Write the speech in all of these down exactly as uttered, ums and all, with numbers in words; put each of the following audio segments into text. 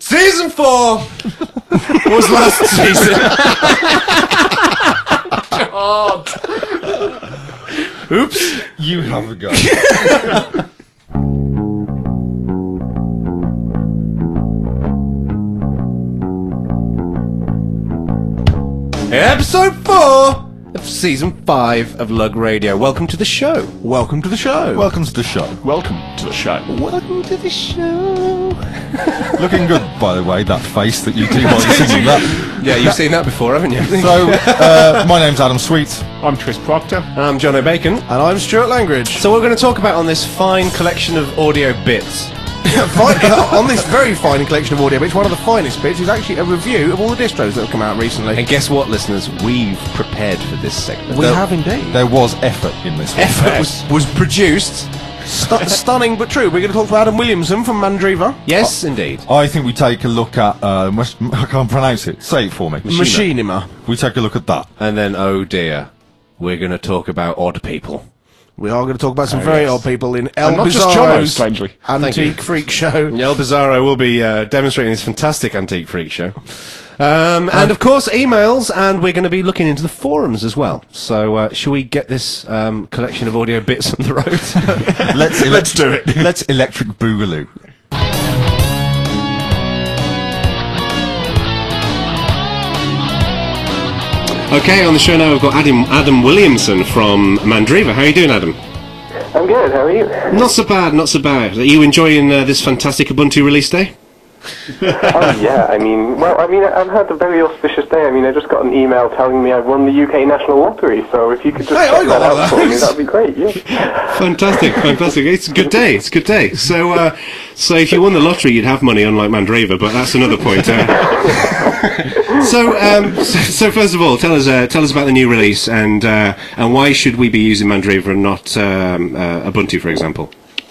Season four was last season. God. Oops. You have a go. Episode four of season five of Lug Radio. Welcome to the show. Welcome to the show. Welcome to the show. Welcome to the show. Welcome to the show. Looking good, by the way, that face that you do while you're singing that. Yeah, you've seen that before, haven't you? So, uh, my name's Adam Sweet. I'm Tris Proctor. I'm John O'Bacon. And I'm Stuart Langridge. So we're going to talk about on this fine collection of audio bits. Fine, uh, on this very fine collection of audio bits, one of the finest bits is actually a review of all the distros that have come out recently. And guess what, listeners? We've prepared for this segment. We There- have indeed. There was effort in this one. Effort was, was produced. Stu- stunning but true. We're going to talk to Adam Williamson from Mandriva. Yes, indeed. I think we take a look at, uh, mus- I can't pronounce it, say it for me. Machinima. We take a look at that. And then, oh dear, we're going to talk about odd people. We are going to talk about some Oh, very yes. odd people in El And not just Jono, Bizarro's strangely. Thank you. Antique Freak Show. El Bizarro will be uh, demonstrating this fantastic antique freak show. Um, and of course, emails, and we're going to be looking into the forums as well. So, uh, shall we get this um, collection of audio bits on the road? Let's, Let's do it. Let's electric boogaloo. Okay, on the show now we've got Adam Adam Williamson from Mandriva. How are you doing, Adam? I'm good, how are you? Not so bad, not so bad. Are you enjoying uh, this fantastic Ubuntu release day? Oh yeah, I mean, well, I mean, I've had a very auspicious day. I mean, I just got an email telling me I've won the U K National Lottery, so if you could just Hey, check I got that one of out for me, those. that'd be great, yeah. Fantastic, fantastic. It's a good day, it's a good day. So, uh, so if you won the lottery, you'd have money, unlike Mandriva, but that's another point. Uh, so, um, so, so first of all, tell us, uh, tell us about the new release, and uh, and why should we be using Mandriva and not um, uh, Ubuntu, for example?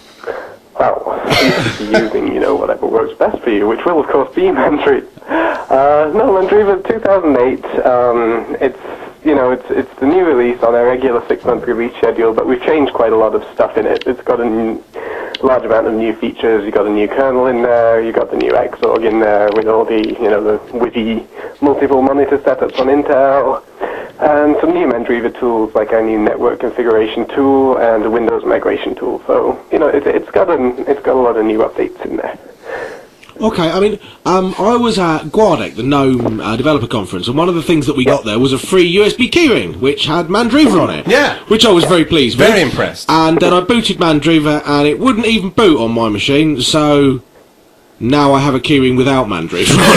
Well, you should be using, you know, whatever works best for you, which will, of course, be Mandriva. Uh, no, Mandriva two thousand eight, um, it's, you know, it's it's the new release on our regular six-month release schedule, but we've changed quite a lot of stuff in it. It's got a new, large amount of new features. You've got a new kernel in there, you've got the new Xorg in there with all the, you know, the witty multiple monitor setups on Intel, and some new Mandriva tools like our new network configuration tool and a Windows migration tool. So, you know, it, it's got an, it's got a lot of new updates in there. Okay, I mean, um, I was at Guardec, the GNOME uh, developer conference, and one of the things that we got there was a free U S B keyring, which had Mandriva on it. Yeah. Which I was very pleased with. Very impressed. And then I booted Mandriva, and it wouldn't even boot on my machine, so now I have a keyring without Mandriva on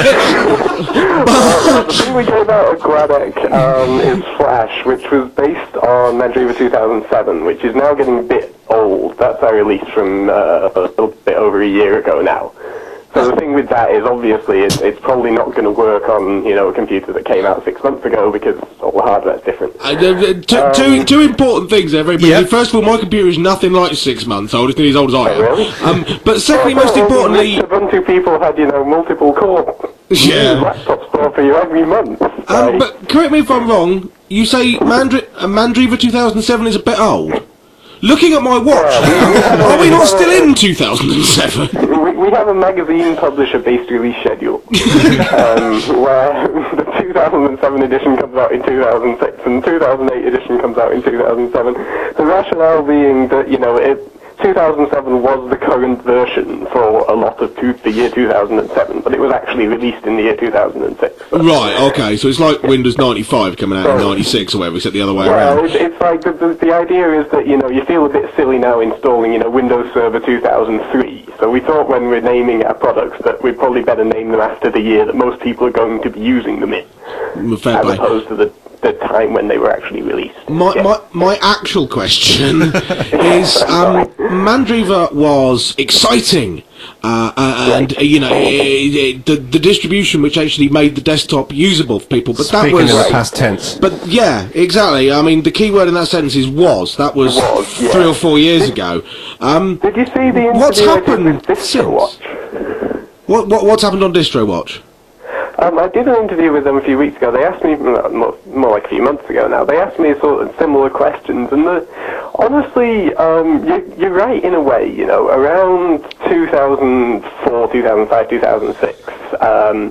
it. The thing we gave out at Guardec um, is Flash, which was based on Mandriva two thousand seven, which is now getting a bit old. That's our release from uh, a little bit over a year ago now. So the thing with that is, obviously, it's, it's probably not going to work on, you know, a computer that came out six months ago because all the hardware's different. Uh, uh, two, two, two important things there, very briefly. Yep. First of all, my computer is nothing like six months old. It's nearly as old as I am. really? Um, but secondly, most importantly... Ubuntu people had, you know, multiple core Yeah. laptops stored for you every month. Um, Like, but correct me if I'm wrong, you say Mandri- uh, Mandriva two thousand seven is a bit old. Looking at my watch, are we not still in two thousand seven? We, we have a magazine publisher-based release schedule, um, where the two thousand seven edition comes out in two thousand six, and two thousand eight edition comes out in two thousand seven. The rationale being that, you know, it, two thousand seven was the current version for a lot of two, the year two thousand seven, but it was actually released in the year two thousand six. So. Right, okay, so it's like Windows ninety-five coming out in ninety-six or whatever, except the other way Well, around. it's, it's like the, the, the idea is that, you know, you feel a bit silly now installing, you know, Windows Server two thousand three. So we thought when we're naming our products that we'd probably better name them after the year that most people are going to be using them in, Mm, Fair as play. opposed to the, the time when they were actually released. My, Yeah. my, my actual question is, um, Mandriva was exciting, uh, uh, and, uh, you know, it, it, the, the distribution which actually made the desktop usable for people, but Speaking that was... in the past tense. But yeah, exactly. I mean, the key word in that sentence is was. That was, Was, yeah. three or four years ago. Um, Did you see the interview What's I did happened with DistroWatch? what, what what's happened on DistroWatch? Um, I did an interview with them a few weeks ago. They asked me, well, more, more like a few months ago now, they asked me sort of similar questions, and the, Honestly, um, you're, you're right in a way. You know, around two thousand four, two thousand five, two thousand six. Um,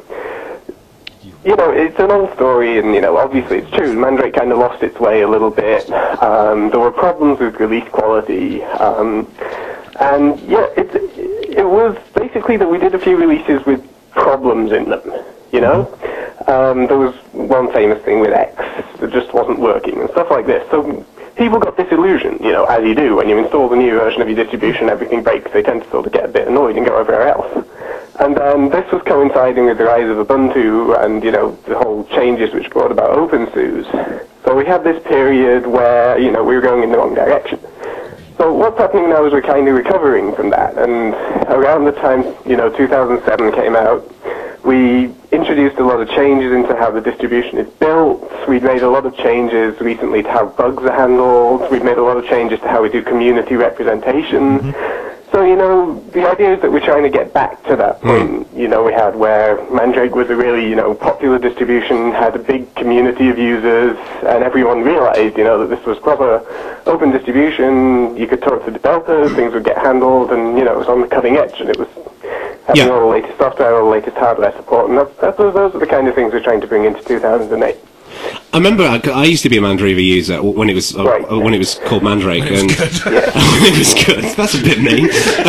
you know, it's an old story, and you know, obviously it's true. Mandrake kind of lost its way a little bit. Um, there were problems with release quality, um, and yeah, it it was basically that we did a few releases with problems in them. You know, um, there was one famous thing with X that just wasn't working and stuff like this. So people got disillusioned, you know, as you do. When you install the new version of your distribution, everything breaks. They tend to sort of get a bit annoyed and go everywhere else. And then this was coinciding with the rise of Ubuntu and, you know, the whole changes which brought about OpenSUSE. So we had this period where, you know, we were going in the wrong direction. So what's happening now is we're kind of recovering from that. And around the time, you know, two thousand seven came out, we introduced a lot of changes into how the distribution is built. We've made a lot of changes recently to how bugs are handled. We've made a lot of changes to how we do community representation. Mm-hmm. So, you know, the idea is that we're trying to get back to that point, mm. you know, we had where Mandrake was a really, you know, popular distribution, had a big community of users, and everyone realized, you know, that this was proper open distribution. You could talk to developers, things would get handled, and, you know, it was on the cutting edge, and it was having yeah. all the latest software, all the latest hardware support, and that's, that's, those are the kind of things we're trying to bring into two thousand eight. I remember I, I used to be a Mandriva user when it was uh, right. when it was called Mandrake, When it was and good. when it was good. That's a bit mean,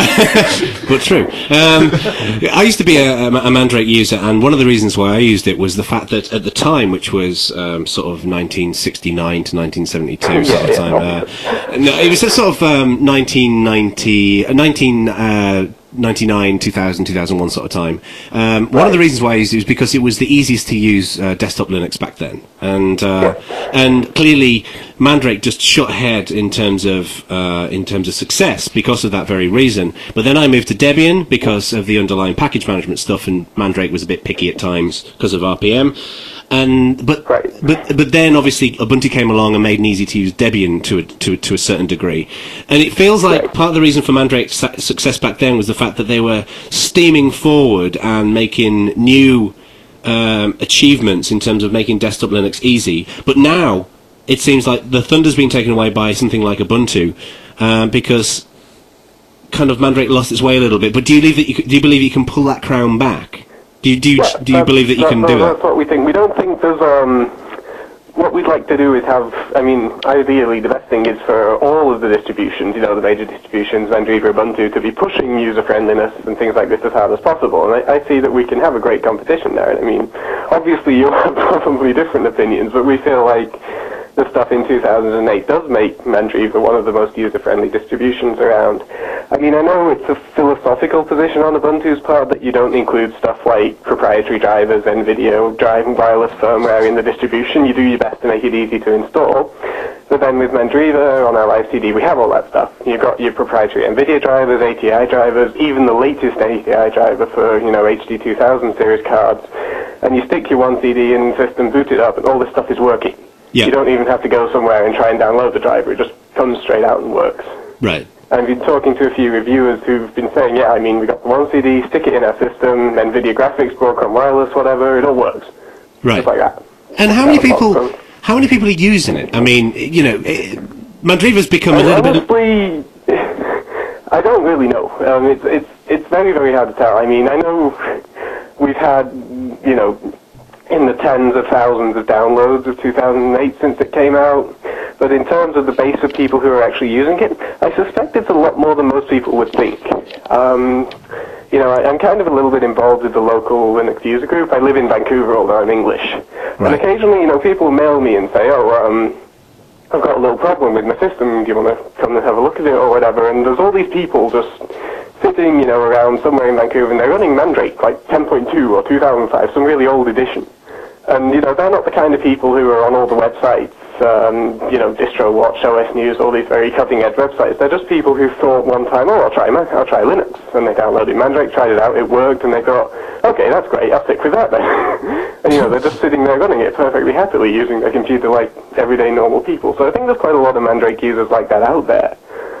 but true. Um, I used to be a, a Mandrake user, and one of the reasons why I used it was the fact that at the time, which was um, sort of nineteen sixty-nine to nineteen seventy-two sort of time, uh, no, it was a sort of um, nineteen ninety, uh, nineteen. Uh, ninety-nine, two thousand, two thousand one sort of time. Um, right. One of the reasons why I used it was because it was the easiest to use uh, desktop Linux back then, and uh, yeah. and clearly Mandrake just shot ahead in terms of uh, in terms of success because of that very reason. But then I moved to Debian because of the underlying package management stuff, and Mandrake was a bit picky at times because of R P M. And but right. but but then obviously Ubuntu came along and made it easy to use Debian to a, to to a certain degree, and it feels like right. part of the reason for Mandrake's success back then was the fact that they were steaming forward and making new um, achievements in terms of making desktop Linux easy. But now it seems like the thunder's been taken away by something like Ubuntu um, because kind of Mandrake lost its way a little bit. But do you believe that you, do you believe you can pull that crown back? Do you, do you, yeah, do you believe that you can that, do that's it? That's what we think. We don't think there's, um, what we'd like to do is have, I mean, ideally the best thing is for all of the distributions, you know, the major distributions, Mandriva, Ubuntu, to be pushing user-friendliness and things like this as hard as possible. And I, I see that we can have a great competition there. And I mean, obviously you have probably different opinions, but we feel like the stuff in two thousand eight does make Mandriva one of the most user-friendly distributions around. I mean, I know it's a philosophical position on Ubuntu's part that you don't include stuff like proprietary drivers, NVIDIA, drive and wireless firmware in the distribution. You do your best to make it easy to install. But then with Mandriva on our live C D, we have all that stuff. You've got your proprietary NVIDIA drivers, A T I drivers, even the latest A T I driver for, you know, H D two thousand series cards. And you stick your one C D in the system, boot it up, and all this stuff is working. Yeah. You don't even have to go somewhere and try and download the driver. It just comes straight out and works. Right. And I've been talking to a few reviewers who've been saying, yeah, I mean, we got the one C D, stick it in our system, NVIDIA graphics, Broadcom wireless, whatever, it all works. Right. Just like that. And how many people, how many people are using it? I mean, you know, it, Mandriva's become a little honestly, bit... I don't really know. Um, it's, it's, it's very, very hard to tell. I mean, I know we've had, you know, in the tens of thousands of downloads of two thousand eight since it came out. But in terms of the base of people who are actually using it, I suspect it's a lot more than most people would think. Um, you know, I, I'm kind of a little bit involved with the local Linux user group. I live in Vancouver, although I'm English. Right. And occasionally, you know, people mail me and say, oh, um, I've got a little problem with my system. Do you want to come and have a look at it or whatever? And there's all these people just sitting, you know, around somewhere in Vancouver, and they're running Mandrake, like ten point two or two thousand five, some really old edition. And, you know, they're not the kind of people who are on all the websites, um, you know, DistroWatch, O S News, all these very cutting-edge websites. They're just people who thought one time, oh, I'll try Mac, I'll try Linux. And they downloaded Mandrake, tried it out, it worked, and they thought, okay, that's great, I'll stick with that then. And, you know, they're just sitting there running it perfectly happily using their computer like everyday normal people. So I think there's quite a lot of Mandrake users like that out there.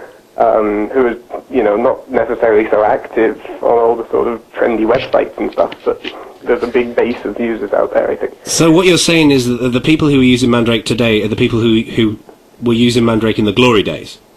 Um, who is, you know, not necessarily so active on all the sort of trendy websites and stuff, but there's a big base of users out there, I think. So what you're saying is that the people who are using Mandrake today are the people who who were using Mandrake in the glory days?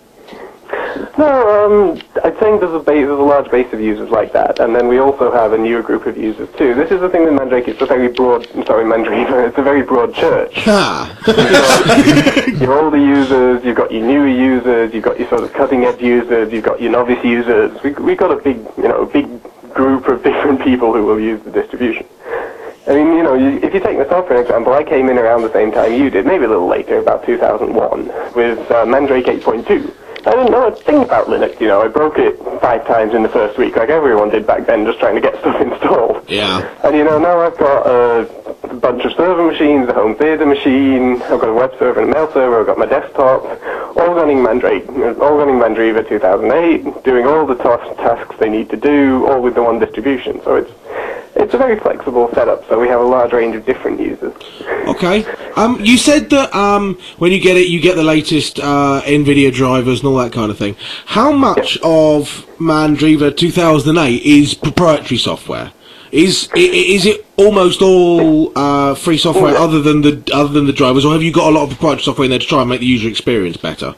No, um, I think there's a, base, there's a large base of users like that, and then we also have a newer group of users too. This is the thing with Mandrake, it's a very broad, I'm sorry, Mandriva, it's a very broad church. Ah. You've got your older users, you've got your newer users, you've got your sort of cutting-edge users, you've got your novice users. We, we've got a big, you know, big group of different people who will use the distribution. I mean, you know, you, if you take myself for an example, I came in around the same time you did, maybe a little later, about two thousand one, with uh, Mandrake eight point two. I didn't know a thing about Linux, you know, I broke it five times in the first week, like everyone did back then, just trying to get stuff installed. Yeah. And you know, now I've got a bunch of server machines, a home theater machine, I've got a web server and a mail server, I've got my desktop, all running Mandrake, all running Mandriva two thousand eight, doing all the ta- tasks they need to do, all with the one distribution, so it's It's a very flexible setup, so we have a large range of different users. Okay. Um, you said that um, when you get it, you get the latest uh, NVIDIA drivers and all that kind of thing. How much Yep. of Mandriva two thousand eight is proprietary software? Is i- i- is it almost all uh, free software Yeah. other than the other than the drivers, or have you got a lot of proprietary software in there to try and make the user experience better?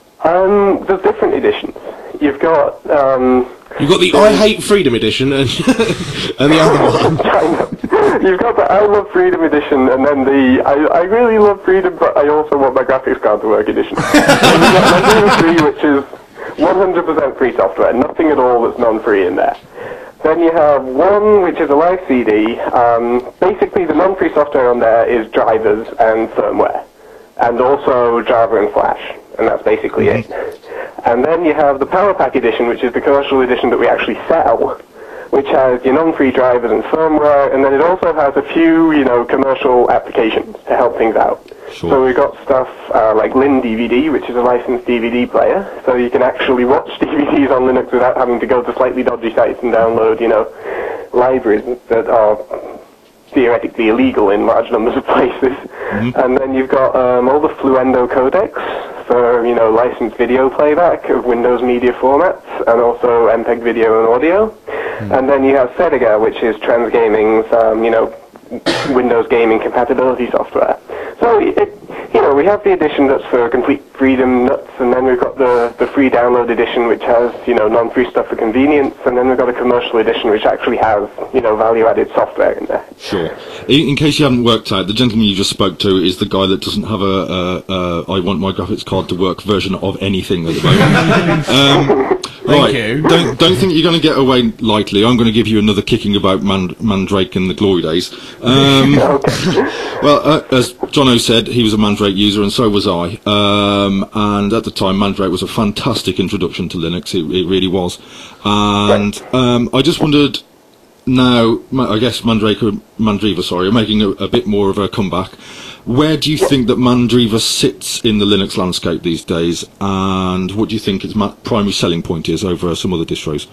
Um, there's different editions. You've got, um... You've got the I Hate Freedom edition and and the other one. kind of. You've got the I Love Freedom edition, and then the I, I really love freedom, but I also want my graphics card to work edition. You've got Mandriva three, which is one hundred percent free software, nothing at all that's non-free in there. Then you have one, which is a live C D. Um, basically, the non-free software on there is drivers and firmware, and also Java and Flash, and that's basically mm-hmm. it. And then you have the Power Pack edition, which is the commercial edition that we actually sell, which has your non-free drivers and firmware, and then it also has a few, you know, commercial applications to help things out. Sure. So we've got stuff uh, like Lin D V D, which is a licensed D V D player, so you can actually watch D V Ds on Linux without having to go to slightly dodgy sites and download, you know, libraries that are theoretically illegal in large numbers of places. Mm-hmm. And then you've got um, all the Fluendo codecs for, you know, licensed video playback of Windows media formats, and also M P E G video and audio. Mm-hmm. And then you have Sediga, which is Transgaming's, um, you know, Windows gaming compatibility software. So, it, you know, we have the edition that's for complete freedom nuts, and then we've got the, the free download edition, which has, you know, non-free stuff for convenience, and then we've got a commercial edition, which actually has, you know, value-added software in there. Sure. In, in case you haven't worked out, the gentleman you just spoke to is the guy that doesn't have a, a, a I want my graphics card to work version of anything at the moment. um, Thank right. you. Don't, don't think you're going to get away lightly. I'm going to give you another kicking about Mand- Mandrake in the glory days. Um, well, uh, as Jono said, he was a Mandrake user, and so was I. Um, and at the time, Mandrake was a fantastic introduction to Linux. It, it really was. And um, I just wondered, now, I guess Mandrake, Mandriva, sorry, are making a, a bit more of a comeback. Where do you think that Mandriva sits in the Linux landscape these days, and what do you think its ma- primary selling point is over some other distros?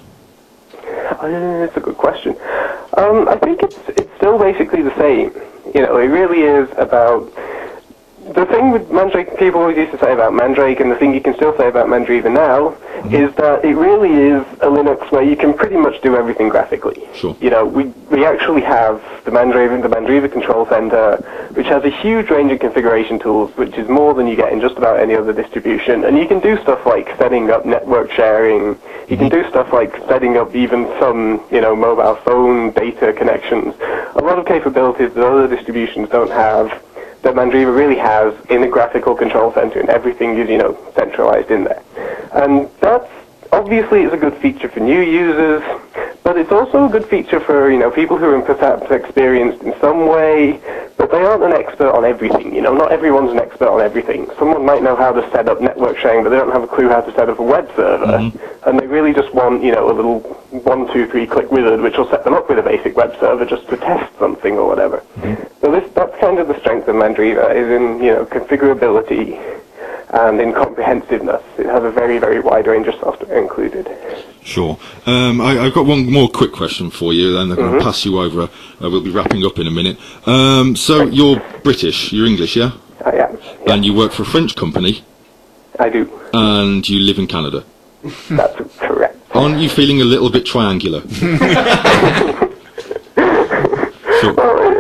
Uh, it's a good question. Um, I think it's it's still basically the same. You know, it really is about... The thing with Mandrake, people always used to say about Mandrake, and the thing you can still say about Mandriva now, mm-hmm. is that it really is a Linux where you can pretty much do everything graphically. Sure. You know, we we actually have the Mandriva, the Mandriva Control Center, which has a huge range of configuration tools, which is more than you get in just about any other distribution. And you can do stuff like setting up network sharing. You mm-hmm. can do stuff like setting up even some, you know, mobile phone data connections. A lot of capabilities that other distributions don't have, that Mandriva really has in the graphical control center, and everything is, you know, centralized in there. And that's, obviously, it's a good feature for new users, but it's also a good feature for, you know, people who are perhaps experienced in some way, but they aren't an expert on everything, you know, not everyone's an expert on everything. Someone might know how to set up network sharing, but they don't have a clue how to set up a web server, mm-hmm. and they really just want, you know, a little one, two, three click wizard, which will set them up with a basic web server just to test something or whatever. Mm-hmm. So this, that's kind of the strength of Mandriva, is in, you know, configurability and in comprehensiveness. It has a very, very wide range of software included. Sure. Um, I, I've got one more quick question for you, and I'm going to Mm-hmm. pass you over. Uh, we'll be wrapping up in a minute. Um, so you're British, you're English, yeah? I am. Yeah, And you work for a French company, I do. and you live in Canada. That's correct. Aren't you feeling a little bit triangular? Sure. Well,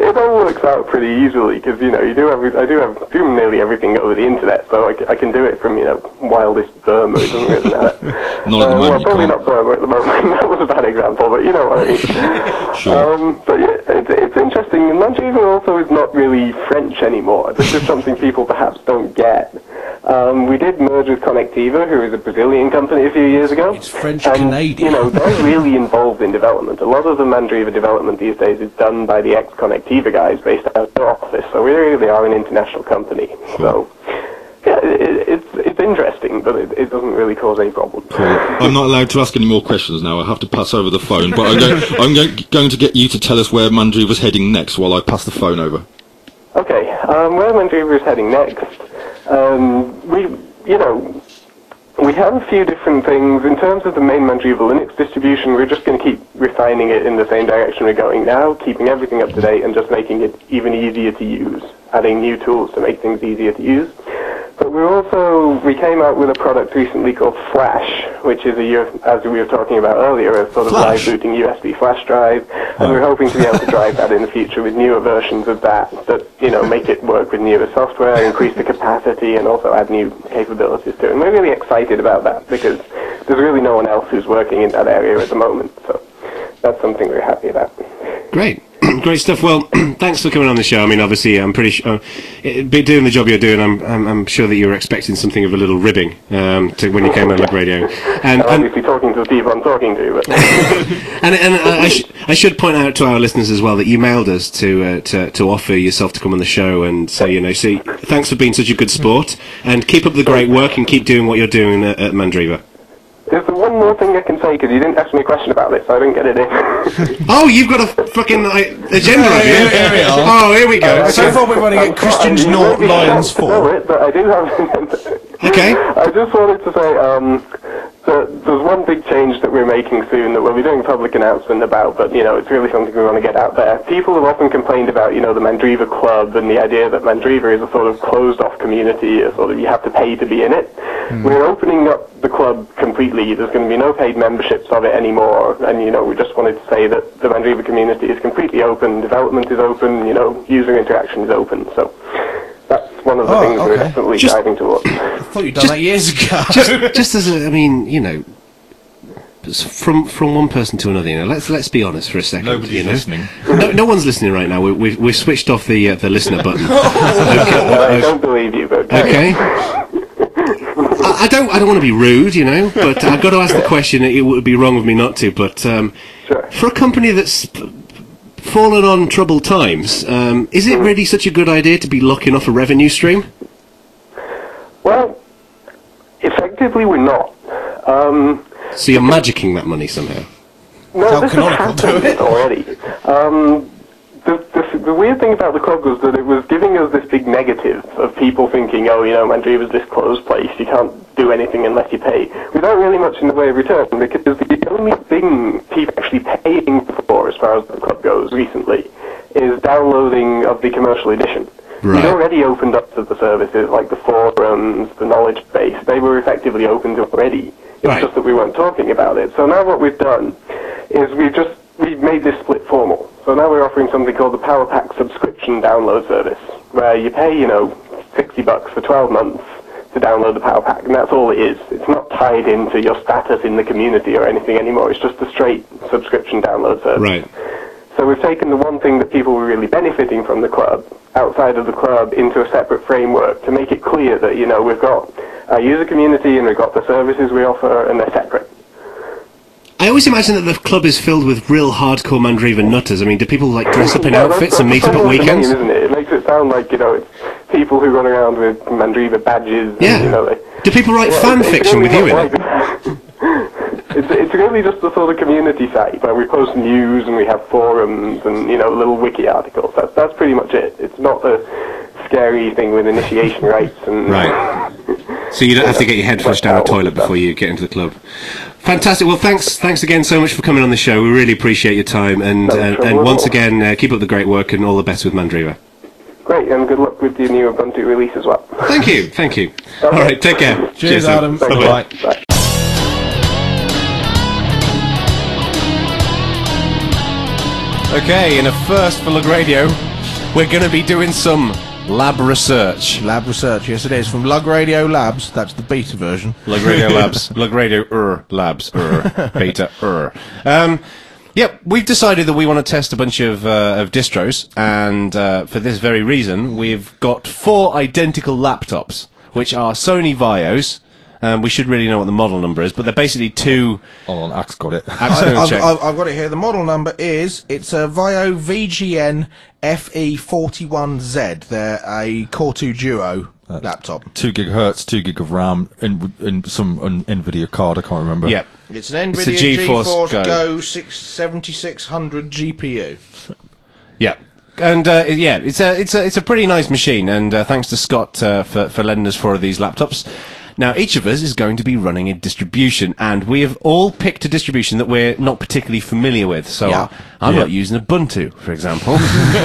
it all works out pretty easily because you know you do every, I do have do nearly everything over the internet, so I, c- I can do it from you know wildest Burma. It doesn't really matter. Not at the uh, moment. well, you probably can't. not Burma at the moment. That was a bad example, but you know what I mean. Sure. Um, but yeah, it's, it's interesting. And Mandriva also is not really French anymore. This is something people perhaps don't get. Um, we did merge with Connectiva, who is a Brazilian company, a few years ago. It's French and, Canadian. You know, they're really involved in development. A lot of the Mandriva development these days is done by the ex-Connectiva guys based out of their office. So we really are an international company. So, yeah, it, it's it's interesting, but it, it doesn't really cause any problems. I'm not allowed to ask any more questions now. I have to pass over the phone, but I'm, going, I'm going, going to get you to tell us where Mandriva's heading next while I pass the phone over. Okay, um, where Mandriva is heading next, um, we, you know, we have a few different things. In terms of the main Mandriva Linux distribution, we're just going to keep refining it in the same direction we're going now, keeping everything up to date and just making it even easier to use, adding new tools to make things easier to use. But we're also, we came out with a product recently called Flash, which is a, U- as we were talking about earlier, a sort of Flash. live booting U S B flash drive, and we're hoping to be able to drive that in the future with newer versions of that, that, you know, make it work with newer software, increase the capacity, and also add new capabilities to it. And we're really excited about that, because there's really no one else who's working in that area at the moment, so that's something we're happy about. Great. Great stuff. Well, thanks for coming on the show. I mean, obviously, I'm pretty sure, uh, be doing the job you're doing, I'm, I'm, I'm sure that you were expecting something of a little ribbing um, to, when you came on the radio. And, I'm and, obviously talking to the people I'm talking to, but... and, and uh, I, sh- I should point out to our listeners as well that you mailed us to, uh, to to offer yourself to come on the show and say, you know, see, thanks for being such a good sport, and keep up the great work and keep doing what you're doing at, at Mandriva. There's one more thing I can say, because you didn't ask me a question about this, so I didn't get it in. Oh, you've got a fucking like, agenda, have you? Here we are. Oh, here we go. So far we're running at Christian's You North maybe Lions can't know four. it, but I do have... Okay. I just wanted to say um, that there's one big change that we're making soon that we'll be doing a public announcement about, but, you know, it's really something we want to get out there. People have often complained about, you know, the Mandriva Club and the idea that Mandriva is a sort of closed-off community, a sort of you have to pay to be in it. Mm. We're opening up the club completely. There's going to be no paid memberships of it anymore, and, you know, we just wanted to say that the Mandriva community is completely open, development is open, you know, user interaction is open, so... That's one of the Oh, things we're okay. definitely Just- driving towards. I thought you'd done Just- that years ago. just, just as a, I mean, you know, s- from from one person to another, you know, let's let's be honest for a second. Nobody's you know? listening. No, no one's listening right now. We, we've we've switched off the uh, the listener button. I don't believe you, but... Okay. I, I don't I don't want to be rude, you know, but I've got to ask the question. It would be wrong of me not to. But um, Sure. for a company that's fallen on troubled times, um, is it really such a good idea to be locking off a revenue stream? Well, effectively we're not. Um, So you're magicking that money somehow. no, How this has canonical do happened it. already. Um, the, the, the weird thing about the club was that it was giving us this big negative of people thinking, oh, you know, Mandriva's this closed place, you can't do anything unless you pay, without really much in the way of return, because the only thing people actually paying for, as far as the club goes recently, is downloading of the commercial edition. Right. We'd already opened up to the services, like the forums, the knowledge base. They were effectively opened already. It's Right. just that we weren't talking about it. So now what we've done is we've just we've made this split formal. So now we're offering something called the Power Pack subscription download service, where you pay, you know, sixty bucks for twelve months to download the Power Pack, and that's all it is. It's not tied into your status in the community or anything anymore. It's just a straight subscription download service. Right. So we've taken the one thing that people were really benefiting from the club, outside of the club, into a separate framework to make it clear that, you know, we've got our user community and we've got the services we offer, and they're separate. I always imagine that the club is filled with real hardcore Mandriva nutters. I mean, do people like dress up in Yeah, that's- outfits and that's meet up at the name, weekends? isn't it? It makes it sound like, you know, it's people who run around with Mandriva badges. Yeah. And, you know, they, Do people write Yeah, fan it's- it's fiction with really you in not it? like- It's, it's really just a sort of community site where we post news and we have forums and, you know, little wiki articles. That's, that's pretty much it. It's not a scary thing with initiation rites and... Right. So you don't have to get your head flushed down a toilet before you get into the club. Fantastic. Well, thanks thanks again so much for coming on the show. We really appreciate your time. And, No uh, trouble and at once all. again, uh, keep up the great work and all the best with Mandriva. Great, and good luck with your new Ubuntu release as well. Thank you. Thank you. All right. Take care. Cheers, then. Adam. Bye-bye. Bye. Bye. Okay, in a first for Lug Radio, we're going to be doing some lab research. Lab research, yes it is, from Lug Radio Labs. That's the beta version. Lug Radio Labs. Lug Radio er, Labs. Er, beta. Er. Um, yep, we've decided that we want to test a bunch of, uh, of distros, and uh, for this very reason, we've got four identical laptops, which are Sony Vios. Um, we should really know what the model number is, but they're basically two... Hold on, Axe got it. Axe, I, I'm gonna I've, check. I've, I've got it here. The model number is, it's a Vio V G N F E forty-one Z. They're a Core two Duo laptop. Two gigahertz, two gig of RAM, in, in some an NVIDIA card. I can't remember. Yep. It's an It's a NVIDIA GeForce GeForce Go. Go six seventy-six hundred G P U. Yeah. And uh, yeah, it's a it's a it's a pretty nice machine, and uh, thanks to Scott uh, for for lending us four of these laptops. Now, each of us is going to be running a distribution, and we have all picked a distribution that we're not particularly familiar with. So Yeah. I'm Yeah. not using Ubuntu, for example.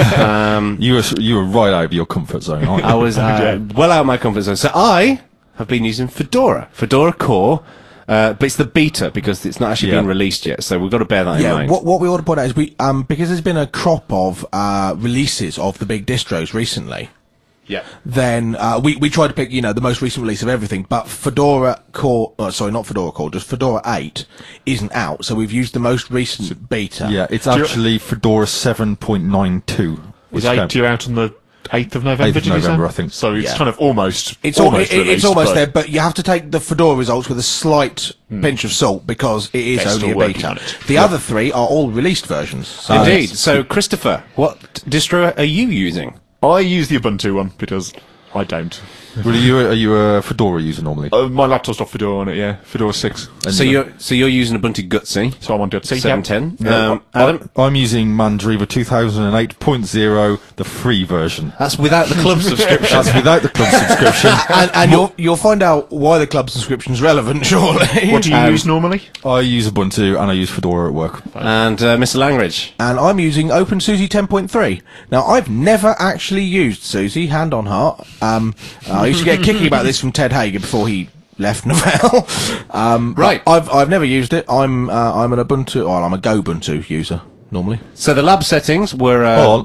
um, You were you were right out of your comfort zone, aren't you? I was uh, well out of my comfort zone. So I have been using Fedora, Fedora Core, uh, but it's the beta because it's not actually Yeah. been released yet. So we've got to bear that in Yeah, mind. what, what we ought to point out is we, um, because there's been a crop of uh, releases of the big distros recently, Yeah. then uh, we, we tried to pick, you know, the most recent release of everything, but Fedora Core, uh, sorry, not Fedora Core, just Fedora eight isn't out, so we've used the most recent beta. Yeah, it's you- actually Fedora seven point nine two. Was eight due out on the eighth of November? eighth of did you say? November, I think. So it's Yeah. kind of almost. It's, al- almost it- it's released, almost but there, but you have to take the Fedora results with a slight pinch of salt because it is They're only still a working beta. on it. The other three are all released versions. So Indeed. So, Christopher, what distro are you using? I use the Ubuntu one because I don't. Well, are you a, are you a Fedora user normally? Uh, my laptop's got Fedora on it, yeah, Fedora six. And So you- you're so you're using Ubuntu Gutsy So I'm on Gutsy. seven ten. Yeah, Um, I- Adam, I'm using Mandriva two thousand eight point oh, the free version. that's without the club subscription. That's without the club subscription. and, and you'll you'll find out why the club subscription's relevant, surely. What do you Um, use normally? I use Ubuntu and I use Fedora at work. And uh, Mister Langridge. And I'm using OpenSUSE ten point three. Now, I've never actually used SUSE, hand on heart. Um, I used to get kicking about this from Ted Hager before he left Novell. um, but Right. I've I've never used it. I'm uh, I'm an Ubuntu, well, I'm a Gobuntu user normally. So the lab settings were. Uh, Hold on.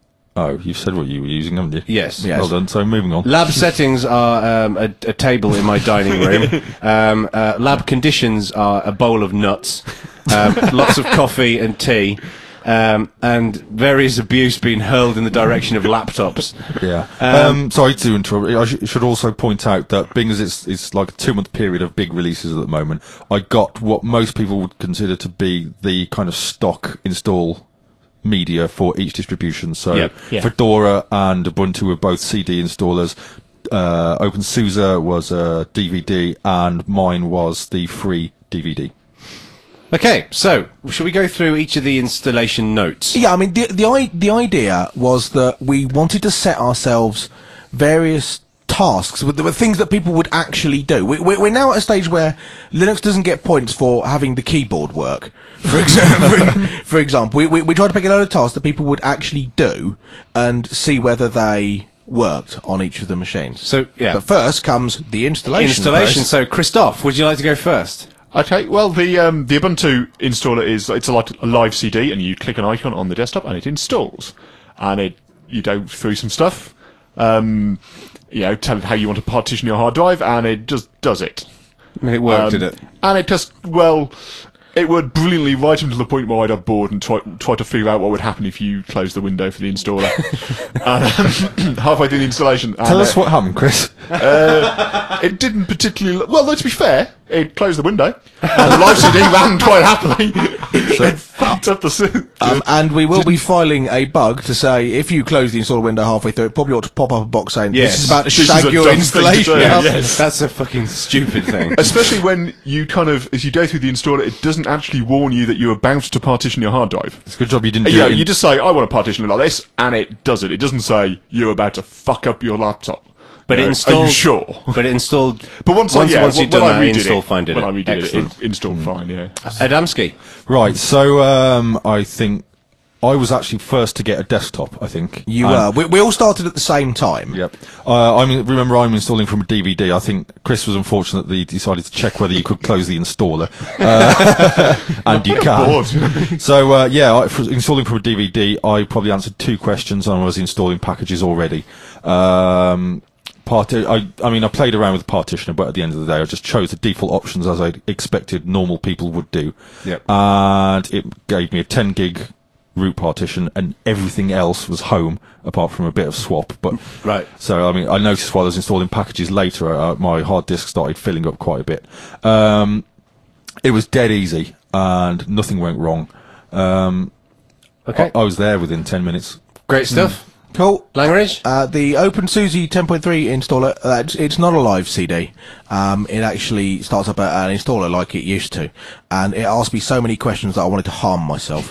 Oh, you've said what you were using, haven't you? Yes. Yes. Well done. So moving on. Lab settings are um, a, a table in my dining room. Um, uh, lab conditions are a bowl of nuts, um, lots of coffee and tea, um, and various abuse being hurled in the direction of laptops. Yeah. Um, sorry to interrupt. I sh- should also point out that being as it's it's like a two month period of big releases at the moment, I got what most people would consider to be the kind of stock install media for each distribution. So Yep. Yeah. Fedora and Ubuntu were both C D installers. Uh, OpenSUSE was a D V D, and mine was the free D V D. Okay, so shall we go through each of the installation notes? Yeah, I mean the the i- the idea was that we wanted to set ourselves various tasks with the things that people would actually do. We, we, we're now at a stage where Linux doesn't get points for having the keyboard work. For example, for example, we, we we try to pick a load of tasks that people would actually do and see whether they worked on each of the machines. So, yeah. But first comes the installation. Installation. first. So, Christophe, would you like to go first? Okay, well, the um, the Ubuntu installer is it's like a live C D, and you click an icon on the desktop, and it installs, and it you go through some stuff, um, you know, tell it how you want to partition your hard drive, and it just does it. And it worked, Um, did it? And it just well, it would brilliantly right until the point where I'd have bored and try try to figure out what would happen if you closed the window for the installer. and, um, halfway through the installation, Tell and, us uh, what happened, Chris. it didn't particularly. Well, though, to be fair, it closed the window, and the live C D ran quite happily. It fucked up the. s- Um, and we will be filing a bug to say if you close the installer window halfway through, it probably ought to pop up a box saying Yes. this is about to This is shag a your dumb thing to installation. do, up. yes. That's a fucking stupid thing. Especially when you kind of, as you go through the installer, it doesn't actually warn you that you're about to partition your hard drive. It's a good job you didn't do Yeah, it. in- you just say, I want to partition it like this, and it does it. It doesn't say, you're about to fuck up your laptop. But You it know, installed. Are you sure? But it installed. But once, once, I, yeah, once when, you'd done when that, I redid install it, fine did when it. I redid Excellent. it, it installed fine, yeah. Adamski. Right, so um, I think I was actually first to get a desktop, I think. You And- were. We, we all started at the same time. Yep. Uh, I mean, remember I'm installing from a D V D. I think Chris was unfortunate that he decided to check whether you could close the installer. Uh, and you can. So, uh, yeah, I, for installing from a D V D, I probably answered two questions and I was installing packages already. Um, Parti- I, I mean, I played around with Partitioner, but at the end of the day, I just chose the default options as I expected normal people would do. Yep. And it gave me a ten gig root partition, and everything else was home apart from a bit of swap. But Right. so I mean, I noticed while I was installing packages later, uh, my hard disk started filling up quite a bit. Um, it was dead easy, and nothing went wrong. Um, Okay. I, I was there within ten minutes. Great stuff. Cool. Langridge? Uh, the OpenSUSE ten point three installer, uh, it's, it's not a live C D. Um, it actually starts up a, an installer like it used to. And it asked me so many questions that I wanted to harm myself.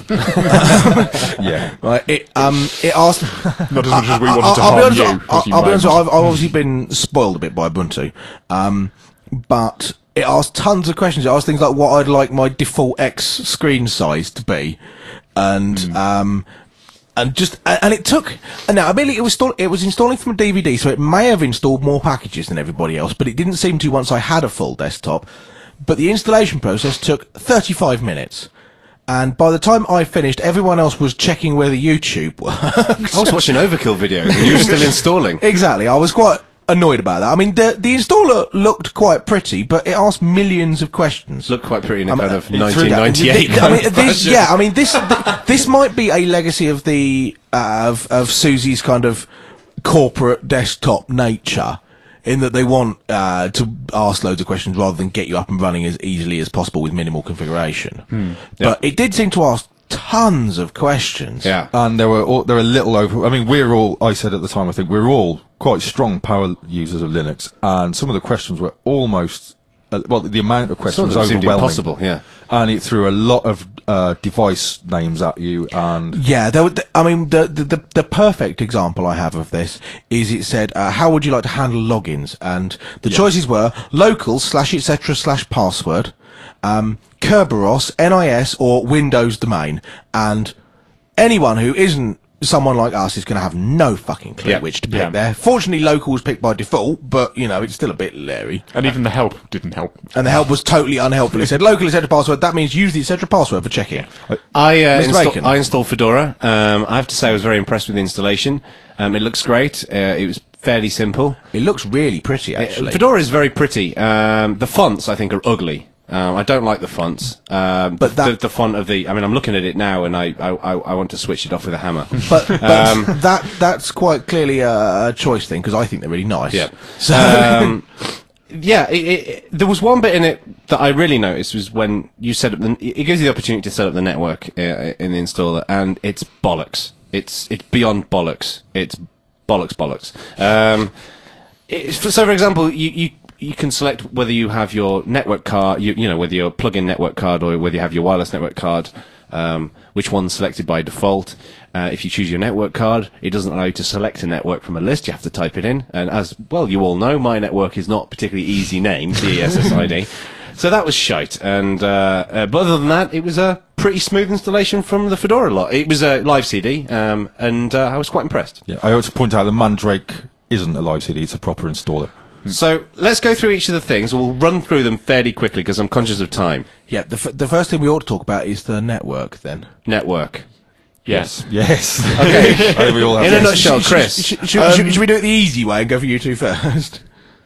Yeah. Right, it, um, it asked... Not as much as we wanted to I'll harm be honest, you. I'll, as you I'll be might honest, imagine. I've, I've obviously been spoiled a bit by Ubuntu. Um, but it asked tons of questions. It asked things like what I'd like my default X screen size to be. And, Hmm. um... And just and it took and now admittedly it was install, it was installing from a D V D, so it may have installed more packages than everybody else, but it didn't seem to once I had a full desktop. But the installation process took thirty-five minutes, and by the time I finished, everyone else was checking whether YouTube worked. I was watching Overkill videos and you were still installing. Exactly, I was quite annoyed about that. I mean, the the installer looked quite pretty, but it asked millions of questions. Looked quite pretty in a Um, kind of it nineteen ninety-eight. I kind mean, of this, version. yeah, I mean, this th- this might be a legacy of the uh, of of SUSE's kind of corporate desktop nature, in that they want uh, to ask loads of questions rather than get you up and running as easily as possible with minimal configuration. But it did seem to ask tons of questions. Yeah. And there were all, there were little over. I mean, we're all. I said at the time, I think we're all quite strong power users of Linux, and some of the questions were almost. Uh, well, the amount of questions Some of was them seemed overwhelming. impossible, yeah. And it threw a lot of uh, device names at you, and Yeah, there were, th- I mean, the, the the the perfect example I have of this is it said, uh, "How would you like to handle logins?" And the choices were local slash et cetera slash password, um, Kerberos, N I S, or Windows domain. And anyone who isn't someone like us is going to have no fucking clue Yeah. which to pick Yeah. there. Fortunately, local was picked by default, but you know it's still a bit leery. And even the help didn't help. And the help was totally unhelpful. It said local et cetera password. That means use the et cetera password for checking. I, uh, Mister install, Bacon. I installed Fedora. Um, I have to say I was very impressed with the installation. Um, it looks great. Uh, it was fairly simple. It looks really pretty, actually. Fedora is very pretty. Um, the fonts, I think, are ugly. Um, I don't like the fonts. Um, But the, that- the, the font of the... I mean, I'm looking at it now, and I, I, I I want to switch it off with a hammer. But, but Um, that that's quite clearly a, a choice thing because I think they're really nice. Yeah. So Um, yeah, it, it, it, there was one bit in it that I really noticed was when you set up the. It gives you the opportunity to set up the network uh, in the installer, and it's bollocks. It's it's beyond bollocks. It's bollocks bollocks. Um, it's, so, for example, you. you you can select whether you have your network card, you, you know, whether your plug-in network card or whether you have your wireless network card, um, which one's selected by default. Uh, if you choose your network card, it doesn't allow you to select a network from a list. You have to type it in. And as, well, you all know, my network is not particularly easy named, D E S S I D. So that was shite. And, uh, uh, but other than that, it was a pretty smooth installation from the Fedora lot. It was a live C D, um, and uh, I was quite impressed. yeah, I ought to point out that Mandrake isn't a live C D; it's a proper installer. So let's go through each of the things. We'll run through them fairly quickly because I'm conscious of time. yeah, the f- the first thing we ought to talk about is the network. Then Network. Yes. Yes. Okay. I think we all have In a yes. nutshell, Chris. Sh- sh- should, should, should we do it the easy way and go for you two first?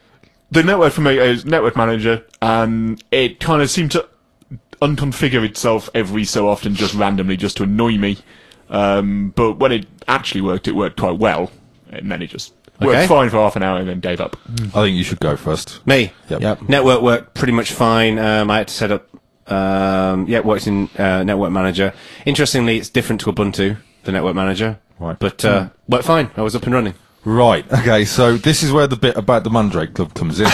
The network for me is Network Manager, and it kind of seemed to unconfigure itself every so often, just randomly, just to annoy me. Um, but when it actually worked, it worked quite well, and then it just worked Okay. fine for half an hour and then gave up. I think you should go first. Me. Yep. Yep. Network worked pretty much fine. Um, I had to set up. Um, yeah, it works in uh, Network Manager. Interestingly, it's different to Ubuntu, the Network Manager. Right. But uh, worked fine. I was up and running. Right. Okay. So this is where the bit about the Mandrake Club comes in.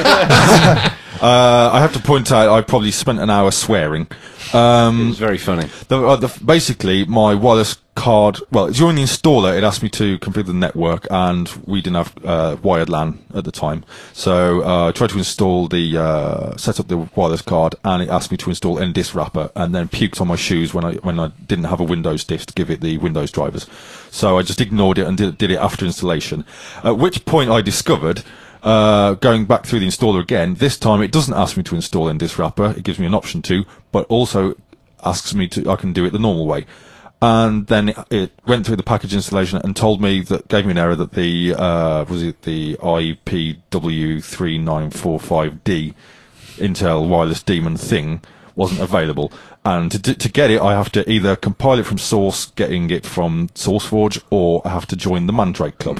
uh, I have to point out I probably spent an hour swearing. It Um, was very funny. the, uh, the, basically, my wireless card. Well, during the installer, it asked me to configure the network, and we didn't have uh, wired LAN at the time. So uh, I tried to install the uh, set up the wireless card, and it asked me to install N disk wrapper, and then puked on my shoes when I when I didn't have a Windows disk to give it the Windows drivers. So I just ignored it and did, did it after installation. At which point I discovered. Uh, going back through the installer again, this time it doesn't ask me to install N disk wrapper. It gives me an option to, but also asks me to. I can do it the normal way. And then it, it went through the package installation and told me that gave me an error that the uh, was it the I P W three nine four five D Intel wireless daemon thing wasn't available. And to, to get it, I have to either compile it from source, getting it from SourceForge, or I have to join the Mandrake Club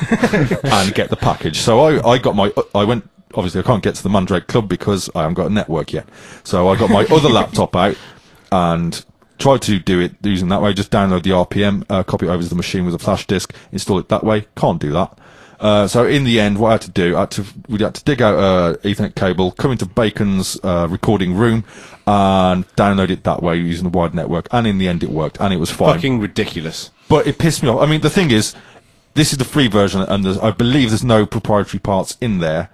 and get the package. So I, I got my, I went, obviously I can't get to the Mandrake Club because I haven't got a network yet. So I got my other laptop out and tried to do it using that way. Just download the R P M, uh, copy it over to the machine with a flash disk, install it that way. Can't do that. Uh, so in the end, what I had to do, I had to, we had to dig out a Ethernet cable, come into Bacon's uh, recording room, and download it that way using the wired network. And in the end, it worked, and it was fine. Fucking ridiculous. But it pissed me off. I mean, the thing is, this is the free version, and there's, I believe there's no proprietary parts in there.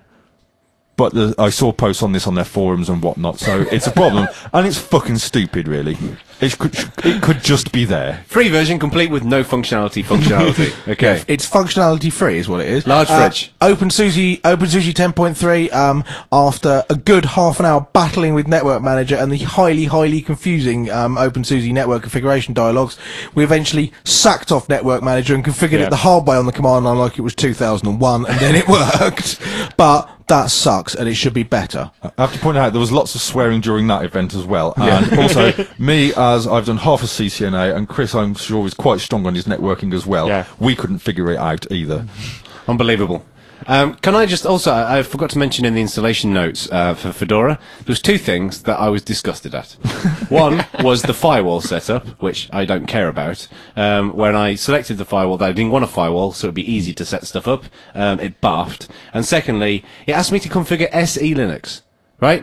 But the, I saw posts on this on their forums and whatnot, so it's a problem, and it's fucking stupid, really. It could, it could just be there. Free version complete with no functionality. Functionality. Okay. It's functionality free, is what it is. Large Uh, fridge. OpenSUSE, OpenSUSE ten point three. Um, after a good half an hour battling with Network Manager and the highly, highly confusing um, OpenSUSE network configuration dialogues, we eventually sacked off Network Manager and configured Yeah. it the hard way on the command line like it was two thousand one, and then it worked. But that sucks, and it should be better. I have to point out there was lots of swearing during that event as well, and also me, as I've done half a C C N A, and Chris, I'm sure, is quite strong on his networking as well. Yeah. We couldn't figure it out either. Unbelievable. Um, can I just also, I, I forgot to mention in the installation notes uh, for Fedora, there was two things that I was disgusted at. One was the firewall setup, which I don't care about. Um, when I selected the firewall, that I didn't want a firewall, so it'd be easy to set stuff up. Um, it baffed. And secondly, it asked me to configure S E Linux, right?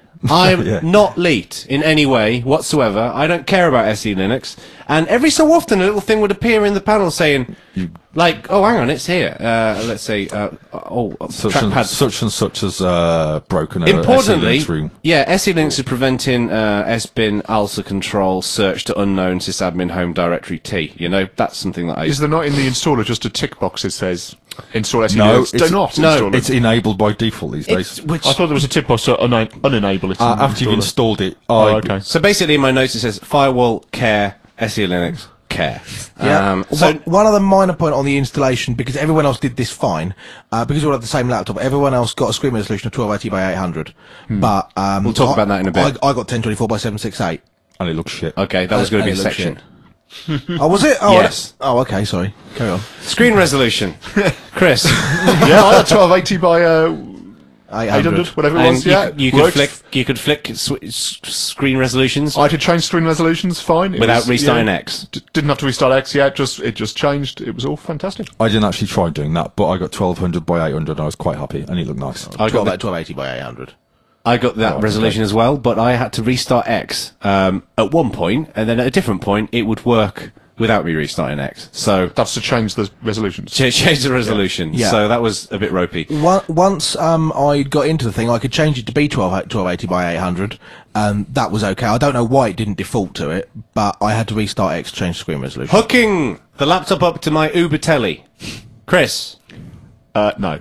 I'm Yeah. not leaked in any way whatsoever. I don't care about S E Linux. And every so often a little thing would appear in the panel saying, like, oh, hang on, it's here. Uh, let's say, uh, oh, Such trackpad. and, such and such as uh, broken a Importantly, S E Linux room. yeah, S E Linux is preventing uh, S bin, ALSA control, search to unknown sysadmin home directory T. You know, that's something that I... Is there not in the installer just a tick box that says install S E No, Linux? it's- Do not no, install it. It's enabled by default these It's- days. which, I thought there was a tick box to un- unenable it. Uh, in the after you've installer. installed it, Oh, I, okay. so basically in my notes it says firewall, care, S E Linux, care. Yeah. Um, so... one, one other minor point on the installation, because everyone else did this fine, uh, because we all had the same laptop, everyone else got a screen resolution of twelve eighty by eight hundred. But, um, We'll talk I- about that in a bit. I, I got ten twenty-four by seven sixty-eight. and it looks shit. Okay, that was going to be a And it looks section. Oh, was it? Oh, I- Yes. Oh, okay, sorry. Carry on. Screen resolution. Chris. yeah, I had twelve eighty by uh, eight eight hundred, whatever it And was. you, Yeah, could- you could worked. flick, you could flick sw- s- screen resolutions I could change screen resolutions fine It without was, restarting yeah, X. d- didn't have to restart X. Yeah, it just it just changed. It was all fantastic. I didn't actually try doing that, but I got twelve hundred by eight hundred and I was quite happy, and it looked nice. I got twelve, that. twelve eighty by eight hundred. I got that resolution as well, but I had to restart X um, at one point, and then at a different point, it would work without me restarting X. So That's to change the resolutions. ch- change the resolution. Yeah. So that was a bit ropey. One- Once um, I got into the thing, I could change it to be twelve, twelve eighty by eight hundred, and that was okay. I don't know why it didn't default to it, but I had to restart X to change the screen resolution. Hooking the laptop up to my Uber Telly. Chris. Uh, no.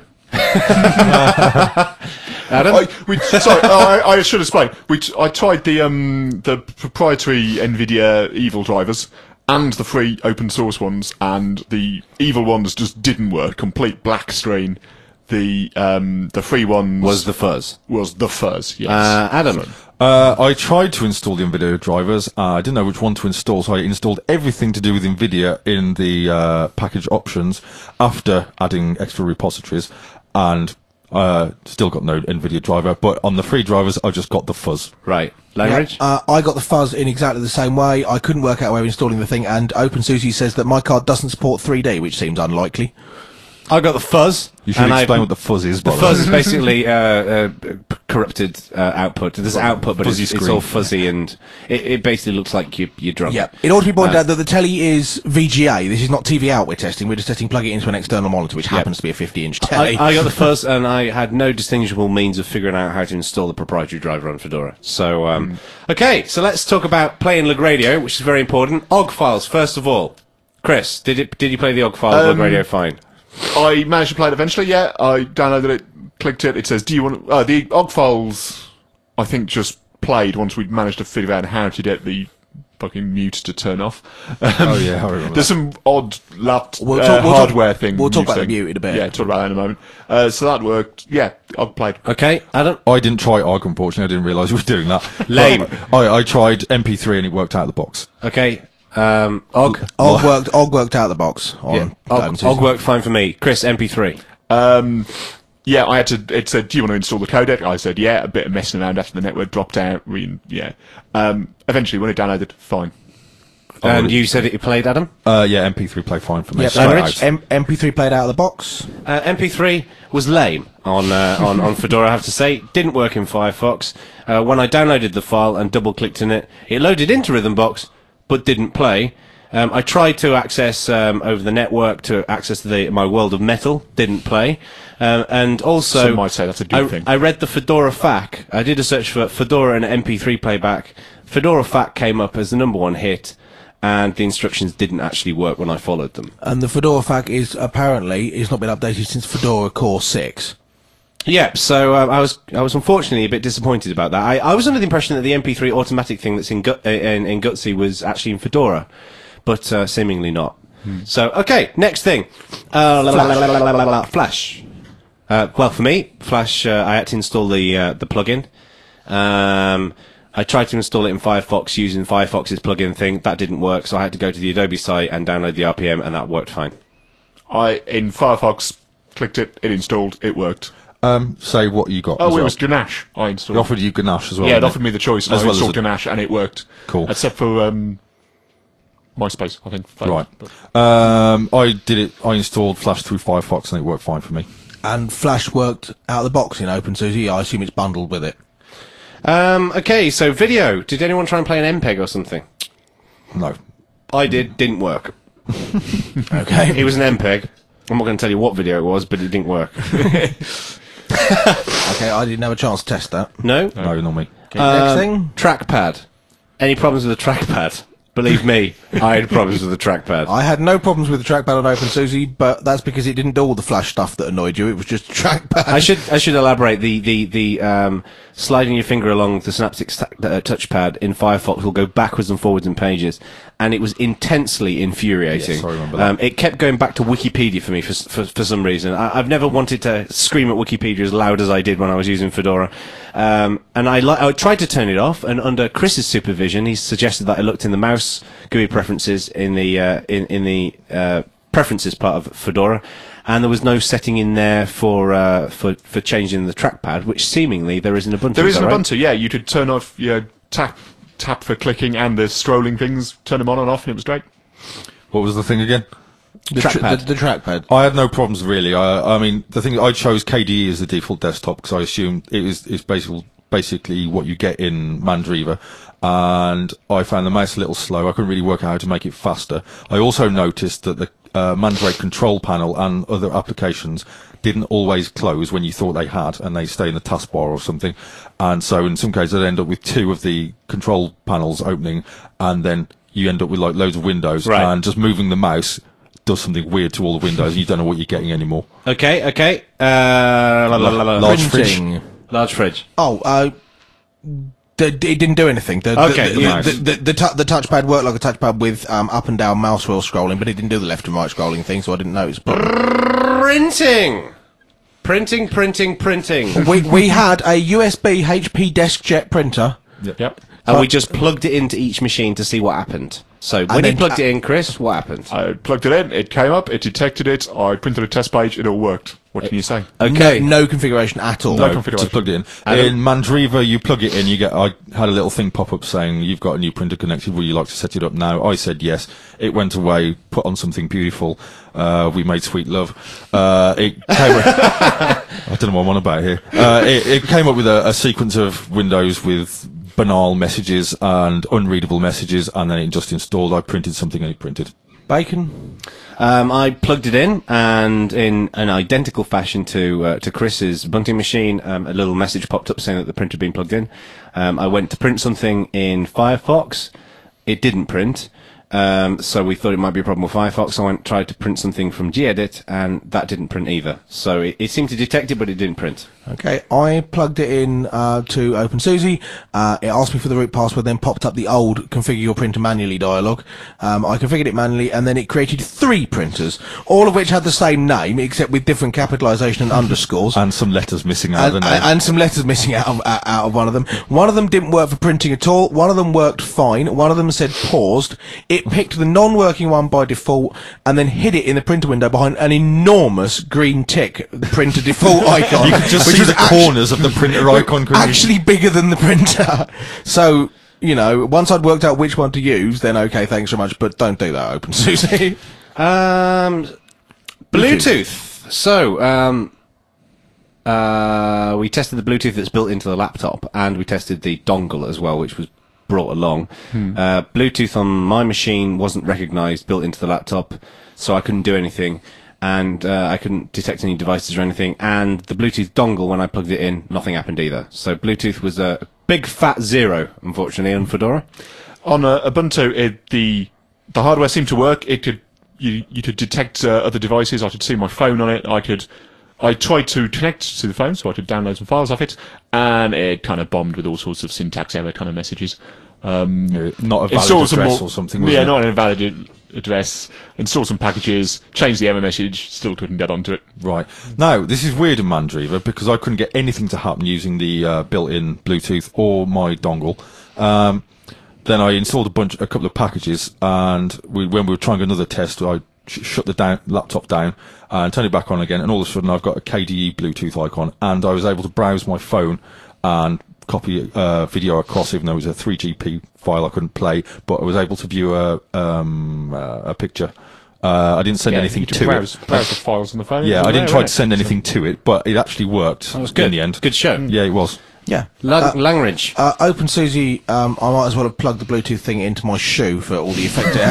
Adam. I, we, sorry, I, I should explain. We t- I tried the um, the proprietary NVIDIA evil drivers and the free open source ones, and the evil ones just didn't work. Complete black screen. The um, the free ones was the fuzz. was the fuzz. Yes. Uh, Adam. Uh, I tried to install the NVIDIA drivers. Uh, I didn't know which one to install, so I installed everything to do with NVIDIA in the uh, package options after adding extra repositories, and uh, still got no NVIDIA driver. But on the free drivers, I just got the fuzz. Right. Language. Uh, I got the fuzz in exactly the same way. I couldn't work out a way of installing the thing, and OpenSUSE says that my card doesn't support three D, which seems unlikely. I got the fuzz. You should and I- explain what the fuzz is. The by fuzz way. is basically uh, uh, p- corrupted uh, output. There's output, but it's, fuzzy it's screen. all fuzzy, and it, it basically looks like you, you're drunk. Yeah. It ought to be pointed Uh, out that the telly is V G A. This is not T V out we're testing. We're just testing plug it into an external monitor, which happens to be a fifty inch telly. I, I got the first, and I had no distinguishable means of figuring out how to install the proprietary driver on Fedora. So, um, okay, so let's talk about playing Lug Radio, which is very important. O G files, first of all. Chris, did it? Did you play the O G files of Lug Um, Radio fine? I managed to play it eventually, yeah. I downloaded it, clicked it. It says, do you want... Uh, the O G files, I think, just played once we'd managed to figure out how to get the fucking mute to turn off. Um, Oh yeah, I remember. There's some odd lap, We'll uh, talk- we'll talk- hardware thing. we'll talk about the thing. mute in a bit. Yeah, talk about that in a moment. Uh, so that worked. Yeah, I played. Okay, Adam? I didn't try O G, unfortunately. I didn't realise we were doing that. Lame. I, I tried M P three and it worked out of the box. Okay, um, O G? Og worked. Og worked out of the box. On Yeah, O G, O G worked fine for me. Chris, M P three. Um, yeah, I had to. It said, "Do you want to install the codec?" I said, "Yeah." A bit of messing around after the network dropped out. Re- yeah. Um, eventually, when it downloaded, fine. And you said that you played, Adam? Uh, yeah, M P three played fine for me. Yeah, Straight Rich? out. M- MP3 played out of the box. Uh, M P three was lame on, uh, on on Fedora, I have to say. Didn't work in Firefox. Uh, when I downloaded the file and double-clicked in it, it loaded into Rhythmbox, but didn't play. Um, I tried to access um, over the network to access the my World of Metal, didn't play. Um, and also, Some might say that's a good I, thing. I read the Fedora F A Q. I did a search for Fedora and M P three playback. Fedora F A Q came up as the number one hit, and the instructions didn't actually work when I followed them. And the Fedora F A Q is apparently is not been updated since Fedora Core six. Yep. So uh, I was I was unfortunately a bit disappointed about that. I, I was under the impression that the M P three automatic thing that's in Gut, uh, in, in Gutsy was actually in Fedora, but uh, seemingly not. So okay, next thing, uh, la, la, la, la, la, la, la, la, Flash. Uh, well, for me, Flash, uh, I had to install the uh, the plugin. Um, I tried to install it in Firefox using Firefox's plugin thing. That didn't work, so I had to go to the Adobe site and download the R P M, and that worked fine. I in Firefox clicked it. It installed. It worked. Um, say what you got. Oh, as it well. was Ganache. I It installed. offered you Ganache as well. yeah, it didn't offered me the choice. And As I well as installed a- Ganache, and it worked. Cool. Except for um, MySpace, I think. failed. Right. But- Um, I did it. I installed Flash through Firefox and it worked fine for me. And Flash worked out of the box in OpenSUSE. I assume it's bundled with it. Um, okay, so video. Did anyone try and play an M P E G or something? No. I did. Didn't work. Okay. It was an M P E G. I'm not going to tell you what video it was, but it didn't work. Okay, I didn't have a chance to test that. No? No, not me. Okay, next Um, thing. Trackpad. Any problems with the trackpad? Believe me, I had problems with the trackpad. I had no problems with the trackpad on OpenSUSE, but that's because it didn't do all the Flash stuff that annoyed you. It was just a trackpad. I should I should elaborate. The the the um, sliding your finger along the Synaptic sta- uh, touchpad in Firefox will go backwards and forwards in pages, and it was intensely infuriating. Yes, I remember that. Um, it kept going back to Wikipedia for me for s- for, for some reason. I, I've never wanted to scream at Wikipedia as loud as I did when I was using Fedora, um, and I li- I tried to turn it off. And under Chris's supervision, he suggested that I looked in the mouse G U I preferences in the uh, in in the uh, preferences part of Fedora, and there was no setting in there for uh, for for changing the trackpad, which seemingly there is in Ubuntu. There is that an right? Ubuntu, yeah. You could turn off your tap tap for clicking and the scrolling things, turn them on and off, and it was great. What was the thing again? the, tr- trackpad. the, the trackpad. I had no problems really. I, I mean, the thing I chose K D E as the default desktop because I assumed it is it's basically basically what you get in Mandriva, and I found the mouse a little slow. I couldn't really work out how to make it faster. I also noticed that the uh, Mandrake control panel and other applications didn't always close when you thought they had, and they stay in the taskbar or something. And so in some cases, I'd end up with two of the control panels opening, and then you end up with like loads of windows, Right. and just moving the mouse does something weird to all the windows, and you don't know what you're getting anymore. Okay, okay. Uh, la, la, la, la. Large fridge. Printing. Large fridge. Oh, uh, the, it didn't do anything. The, Okay, the, the, nice. the, the, the, tu- the touchpad worked like a touchpad with um, up and down mouse wheel scrolling, but it didn't do the left and right scrolling thing, so I didn't notice. Printing. Printing, printing, printing. we we had a U S B H P DeskJet printer. Yep. And we just plugged it into each machine to see what happened. So when then- you plugged it in, Chris, what happened? I plugged it in, it came up, it detected it, I printed a test page, it all worked. What can you say? Okay. No, no configuration at all. No No, configuration. just plugged it in. Adam? In Mandriva, you plug it in, you get, I had a little thing pop up saying, you've got a new printer connected, would you like to set it up now? I said yes. It went away, put on something beautiful. Uh, we made sweet love. Uh, it came with, I don't know what I'm on about here. Uh, it, it came up with a, a sequence of windows with banal messages and unreadable messages, and then it just installed. I printed something and it printed. Bacon. Um, I plugged it in, and in an identical fashion to uh, to Chris's bunting machine, um, a little message popped up saying that the printer had been plugged in. Um, I went to print something in Firefox. It didn't print. Um, so we thought it might be a problem with Firefox. I went tried to print something from gedit, and that didn't print either. So it, it seemed to detect it, but it didn't print. Okay, I plugged it in uh, to OpenSUSE. Uh, it asked me for the root password, then popped up the old configure your printer manually dialog. Um, I configured it manually, and then it created three printers, all of which had the same name, except with different capitalisation and underscores. And some letters missing out of the And, name. and some letters missing out of, out out of one of them. One of them didn't work for printing at all. One of them worked fine. One of them said paused. It picked the non-working one by default and then hid it in the printer window behind an enormous green tick, the printer default icon. You could just which see was the actu- corners of the printer icon. couldn't you? Actually bigger than the printer. So, you know, once I'd worked out which one to use, then okay, thanks so much, but don't do that, OpenSUSE. Um, Bluetooth. So, um, uh, we tested the Bluetooth that's built into the laptop, and we tested the dongle as well, which was brought along. Uh, Bluetooth on my machine wasn't recognised, built into the laptop, so I couldn't do anything, and uh, I couldn't detect any devices or anything. And the Bluetooth dongle, when I plugged it in, nothing happened either. So Bluetooth was a big fat zero, unfortunately, on Fedora. On uh, Ubuntu, it, the the hardware seemed to work. It could you you could detect uh, other devices. I could see my phone on it. I could. I tried to connect to the phone so I could download some files off it, and it kind of bombed with all sorts of syntax error kind of messages. Um, Yeah, not a valid installed some address more- or something, was Yeah, it? not an invalid ad- address. Installed some packages, changed the error message, still couldn't get onto it. Right. Now, this is weird in Mandriva because I couldn't get anything to happen using the uh, built-in Bluetooth or my dongle. Um, then I installed a bunch, a couple of packages, and we, when we were trying another test, I sh- shut the down, laptop down and turned it back on again, and all of a sudden I've got a K D E Bluetooth icon, and I was able to browse my phone and copy uh, video across, even though it was a three G P file I couldn't play, but I was able to view a um, uh, a picture. Uh, I didn't send anything you could to browse, it. browse the files on the phone. Yeah, It was I didn't there, try to wasn't send it? anything to it, but it actually worked That was good. in the end. Good show. Yeah, it was. Yeah. Lang- Uh, Langridge. Uh, OpenSUSE, um, I might as well have plugged the Bluetooth thing into my shoe for all the effect it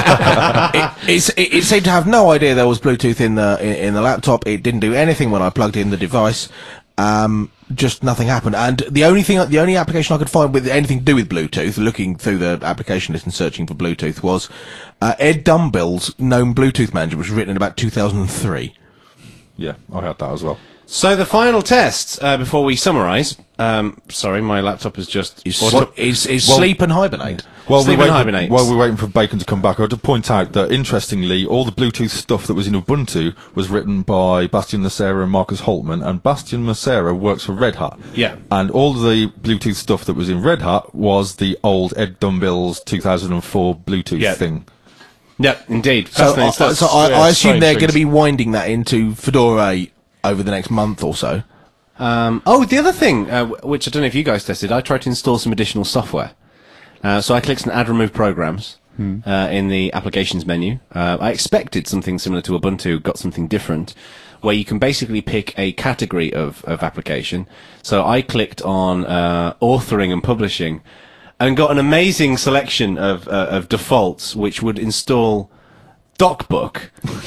had. it, it's, it, it seemed to have no idea there was Bluetooth in the in, in the laptop. It didn't do anything when I plugged in the device. Um, just nothing happened. And the only thing, the only application I could find with anything to do with Bluetooth, looking through the application list and searching for Bluetooth, was uh, Ed Dumbill's GNOME Bluetooth Manager, which was written in about two thousand three. Yeah, I had that as well. So the final test, uh, before we summarise. Um, sorry, my laptop is just... Is, auto- is, is well- sleep and hibernate. While Sleep we're, and waiting, hibernate. while we're waiting for Bacon to come back, I want to point out that, interestingly, all the Bluetooth stuff that was in Ubuntu was written by Bastian Nacera and Marcus Holtman, and Bastian Nacera works for Red Hat. Yeah. And all the Bluetooth stuff that was in Red Hat was the old Ed Dumbill's two thousand four Bluetooth Yeah. thing. Yeah, indeed. So, I, Fascinating stuff. so I, yeah, I assume strange they're going to things. be winding that into Fedora eight over the next month or so. Um, oh, the other thing, uh, w- which I don't know if you guys tested, I tried to install some additional software. Uh, so I clicked on Add Remove Programs uh, in the Applications menu. Uh, I expected something similar to Ubuntu, got something different, where you can basically pick a category of, of application. So I clicked on uh, Authoring and Publishing, and got an amazing selection of, uh, of defaults, which would install DocBook,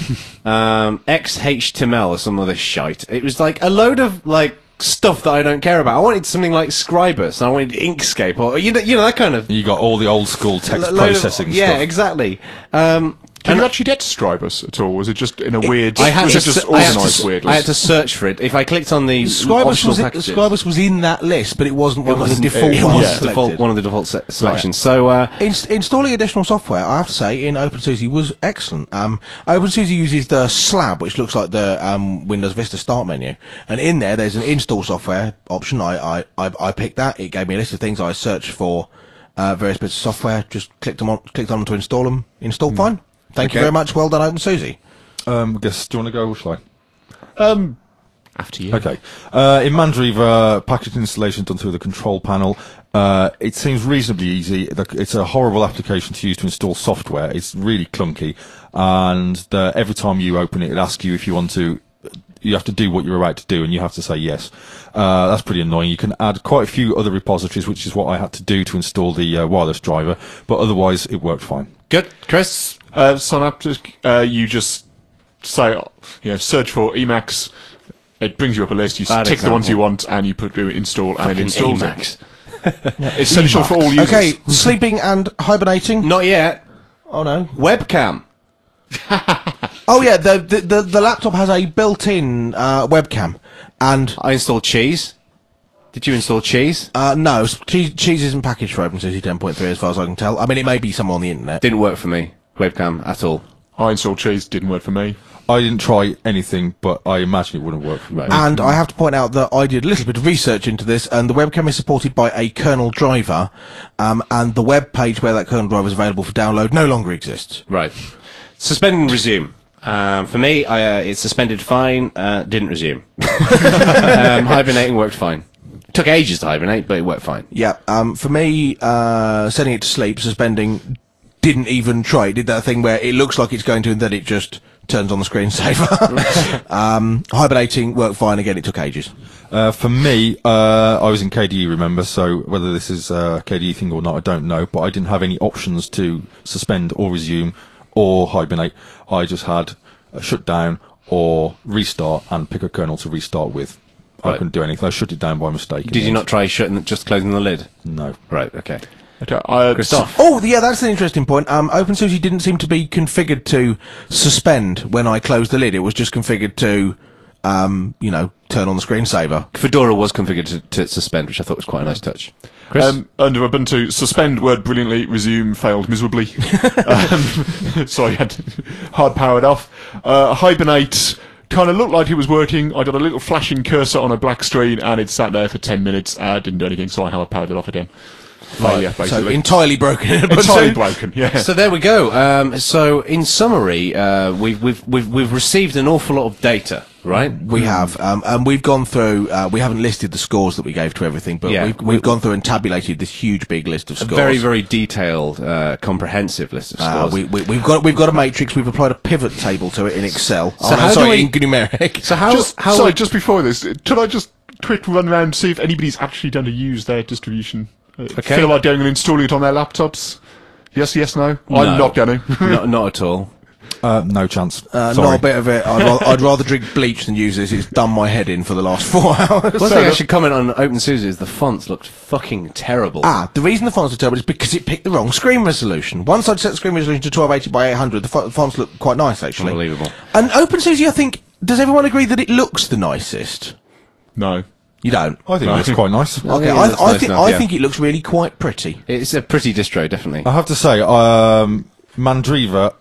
um, X H T M L or some other shite. It was like a load of like stuff that I don't care about. I wanted something like Scribus, and I wanted Inkscape, or you know, you know that kind of You got all the old school text lo- load of- processing yeah, stuff. exactly. Um, Can you actually get to Scribus at all? Was it just in a weird? I had was to it just se- I had to organised se- weirdly? I had to search for it. If I clicked on the Scribus optional was, in, packages, Scribus was in that list, but it wasn't one of the wasn't- default it ones was selected. default, one of the default se- selections. So uh, Inst- installing additional software, I have to say, in OpenSUSE was excellent. Um, OpenSUSE uses the slab, which looks like the um, Windows Vista start menu, and in there, there's an install software option. I, I, I, I picked that. It gave me a list of things. I searched for uh, various bits of software, just clicked them on, clicked on them to install them. Install fine. Thank you Okay. very much. Well done, OpenSUSE. Um, I guess, do you want to go or shall I? Um, After you. Okay. Uh, in Mandriva, package installation done through the control panel. Uh, it seems reasonably easy. The- It's a horrible application to use to install software. It's really clunky, and the, every time you open it, it asks you if you want to. You have to do what you're about to do, and you have to say yes. Uh, that's pretty annoying. You can add quite a few other repositories, which is what I had to do to install the uh, wireless driver, but otherwise it worked fine. Good, Chris. Uh, Synaptic, uh, you just say, you know, search for Emacs. It brings you up a list. You Bad tick the ones example. you want, and you put do install, and it installs Emacs. it. Essential for all users. Okay, sleeping and hibernating. Not yet. Oh no. Webcam. Oh yeah, the the the, the laptop has a built-in uh, webcam, and I installed Cheese. Did you install Cheese? uh, no, cheese, cheese isn't packaged for OpenSUSE ten point three as far as I can tell. I mean, it may be somewhere on the internet. Didn't work for me. Webcam at all. I installed Cheese. Didn't work for me. I didn't try anything, but I imagine it wouldn't work for me. And I have to point out that I did a little bit of research into this, and the webcam is supported by a kernel driver, um, and the web page where that kernel driver is available for download no longer exists. Right. Suspend and resume. Um, for me, I, uh, it suspended fine, uh, didn't resume. um, hibernating worked fine. Took ages to hibernate, but it worked fine. Yeah, um, for me, uh, setting it to sleep, suspending, didn't even try. It did that thing where it looks like it's going to, and then it just turns on the screensaver. um, hibernating worked fine. Again, it took ages. Uh, for me, uh, I was in K D E, remember, so whether this is a K D E thing or not, I don't know, but I didn't have any options to suspend or resume or hibernate. I just had a shut down or restart and pick a kernel to restart with. I Right. couldn't do anything. I shut it down by mistake. Did you not try shutting, just closing the lid? No. Right, okay. Okay, I, Christoph. Oh, yeah, that's an interesting point. Um, OpenSUSE didn't seem to be configured to suspend when I closed the lid. It was just configured to, um, you know, turn on the screensaver. Fedora was configured to, to suspend, which I thought was quite a nice touch. Chris? Um, under Ubuntu, suspend worked brilliantly, resume failed miserably. um, so I had hard powered off. Uh, hibernate kind of looked like it was working. I got a little flashing cursor on a black screen, and it sat there for ten minutes. Uh, didn't do anything, so I hard powered it off again. Failure, So basically. entirely broken. entirely broken. Yeah. So there we go. Um, so in summary, uh, we've, we've, we've, we've received an awful lot of data, right? We have, um, and we've gone through. Uh, we haven't listed the scores that we gave to everything, but Yeah, we've, we- we've gone through and tabulated this huge, big list of A scores. very, very detailed, uh, comprehensive list of Uh, scores. we, we, we've got we've got a matrix. We've applied a pivot table to it in Excel. So oh, no, how do sorry, we- in numeric. so how, just, how sorry, we- just before this, could I just quick run around and see if anybody's actually done to use their distribution? Uh, Okay. Feel like going and installing it on their laptops? Yes, yes, no? No. I'm not going to. not, not at all. Uh, no chance. Uh, Sorry. not a bit of it. I'd, ra- I'd rather drink bleach than use this. It's done my head in for the last four hours. One thing I should comment on OpenSUSE is the fonts looked fucking terrible. Ah, the reason the fonts are terrible is because it picked the wrong screen resolution. Once I'd set the screen resolution to twelve eighty by eight hundred, the fo- fonts look quite nice, actually. Unbelievable. And OpenSUSE, I think, does everyone agree that it looks the nicest? No. You don't? I think that's quite nice. Okay, yeah, I, that's I, nice think, enough, I yeah. think it looks really quite pretty. It's a pretty distro, definitely. I have to say, um, Mandriva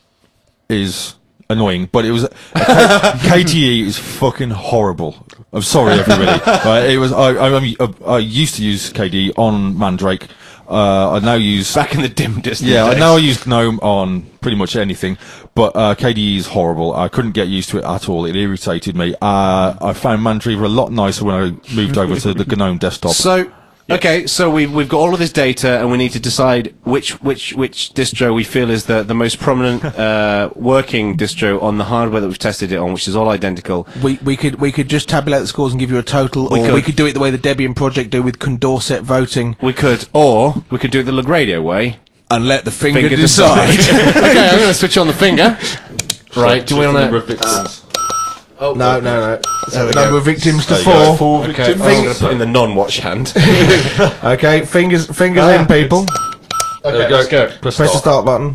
is annoying, but it was K- K T E is fucking horrible. I'm sorry, everybody. uh, it was. I, I, I, I used to use K D E on Mandrake. Uh, I now use. Back in the dim distant Yeah, days. now I use GNOME on pretty much anything, but uh, K D E is horrible. I couldn't get used to it at all. It irritated me. Uh, I found Mandriva a lot nicer when I moved over to the GNOME desktop. So, okay, so we've we've got all of this data, and we need to decide which which which distro we feel is the the most prominent uh, working distro on the hardware that we've tested it on, which is all identical. We we could we could just tabulate the scores and give you a total, We or could. we could do it the way the Debian project do with Condorcet voting We could, or we could do it the Lagranio way. and let the finger, Finger decide. decide. Okay, I'm going to switch on the finger. Right, do we want to? no, no, no. So the number of victims to There you go. four. Okay, I'm going to put in the non-watch hand. Okay, fingers fingers in, people. There we go. let's go. Press Press the start. start button.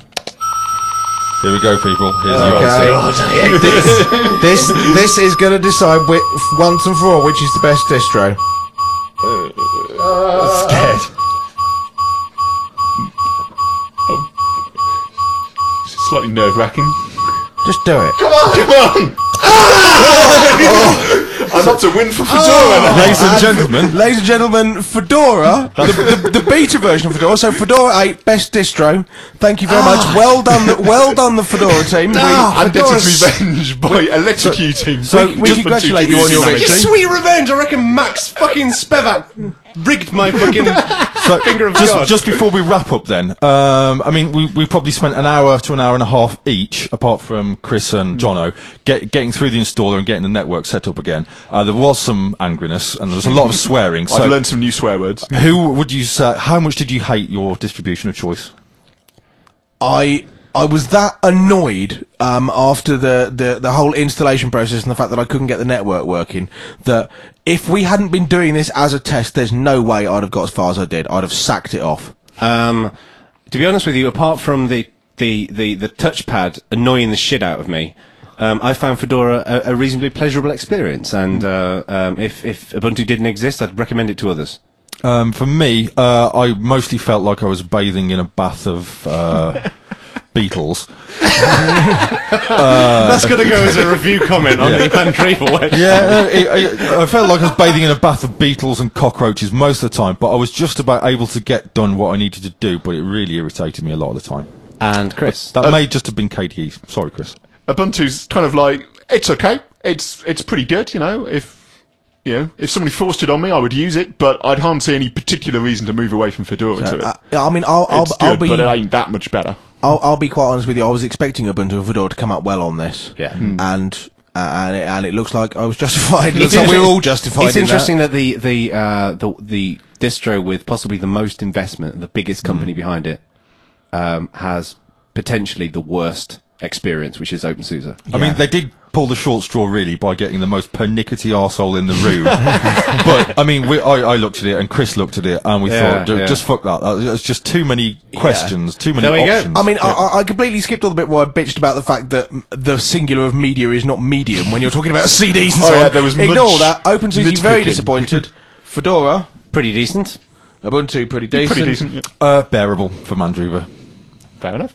Here we go, people. Here's your Okay. answer. this, this this is going to decide wi- once and for all which is the best distro. Scared. It's slightly nerve wracking. Just do it. Come on! And that's a win for Fedora. now. Ladies and gentlemen, Ladies and gentlemen, Fedora, the, the, the beta version of Fedora. So Fedora eight, best distro. Thank you very much. Well done, the, well done, the Fedora team. Ah, And gets Fedora's- its revenge by electrocuting. So we, we just congratulate you on your Ubuntu victory. Sweet revenge! I reckon Max fucking Spivak rigged my fucking so finger of just, God. just before we wrap up then, um, I mean, we, we probably spent an hour to an hour and a half each, apart from Chris and Jono, get, getting through the installer and getting the network set up again. Uh, there was some angriness and there was a lot of swearing. So I've learned some new swear words. who would you say, how much did you hate your distribution of choice? I I was that annoyed um, after the, the, the whole installation process and the fact that I couldn't get the network working that if we hadn't been doing this as a test, there's no way I'd have got as far as I did. I'd have sacked it off. Um, to be honest with you, apart from the, the, the, the touchpad annoying the shit out of me, um, I found Fedora a, a reasonably pleasurable experience. And uh, um, if, if Ubuntu didn't exist, I'd recommend it to others. Um, for me, uh, I mostly felt like I was bathing in a bath of uh, Beatles. That's going to go as a review comment on the Mandriva website. Yeah, uh, it, I, I felt like I was bathing in a bath of beetles and cockroaches most of the time, but I was just about able to get done what I needed to do, but it really irritated me a lot of the time. And Chris. That may just have been K T E. Sorry, Chris. Ubuntu's kind of like, it's okay. It's it's pretty good, you know. If you know, if somebody forced it on me, I would use it, but I'd hardly see any particular reason to move away from Fedora to it. Uh, I mean, I'll, I'll, it's I'll good, be but it ain't that much better. I'll, I'll be quite honest with you. I was expecting Ubuntu and Fedora to come up well on this. Yeah. And uh, and, it, and it looks like I was justified. It looks like we were all justified. It's in interesting that. that, the the, uh, the the distro with possibly the most investment, the biggest company behind it, um, has potentially the worst experience, which is OpenSUSE. I mean, they did pull the short straw really by getting the most pernickety arsehole in the room. But I mean, we, I, I looked at it and Chris looked at it and we Yeah, thought, "Ju- yeah. just fuck that. There's just too many questions, too many There we go. options. I mean, I, I- I completely skipped all the bit where I bitched about the fact that m- the singular of media is not medium when you're talking about C Ds and Oh, so yeah, on. there was Ignore much that. OpenSUSE, very nitpicking. disappointed. Fedora, Pretty decent. Ubuntu, pretty decent. Pretty decent. Yeah. uh, bearable for Mandriva. Fair enough.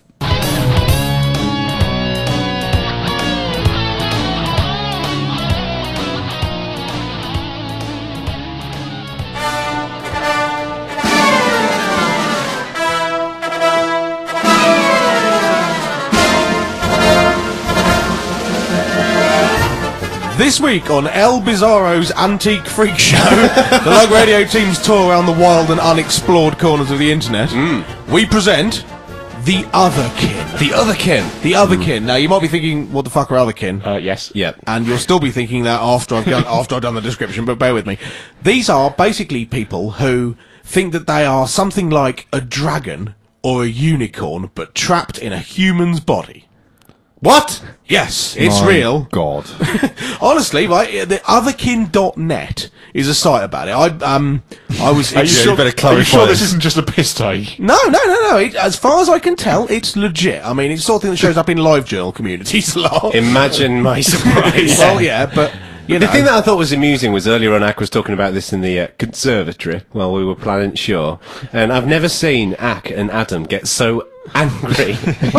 This week on El Bizarro's Antique Freak Show, the Lug Radio team's tour around the wild and unexplored corners of the internet, we present The Other Kin. The other kin. The Other Kin. Now, you might be thinking, what the fuck are Other Kin? Uh, yes. Yeah. And you'll still be thinking that after I've done, after I've done the description, but bear with me. These are basically people who think that they are something like a dragon or a unicorn, but trapped in a human's body. What? Yes, it's My real. God. Honestly, right, the otherkin dot net is a site about it. I um, I was. Are you, Yeah, sure, you better are you clarify sure this. this isn't just a piss take? No, no, no, no. It, as far as I can tell, it's legit. I mean, it's the sort of thing that shows up in live journal communities a lot. Imagine my surprise. Well, yeah, but you know, The thing that I thought was amusing was earlier on, Ack was talking about this in the uh, conservatory while we were planning Shaw, and I've never seen Ack and Adam get so angry.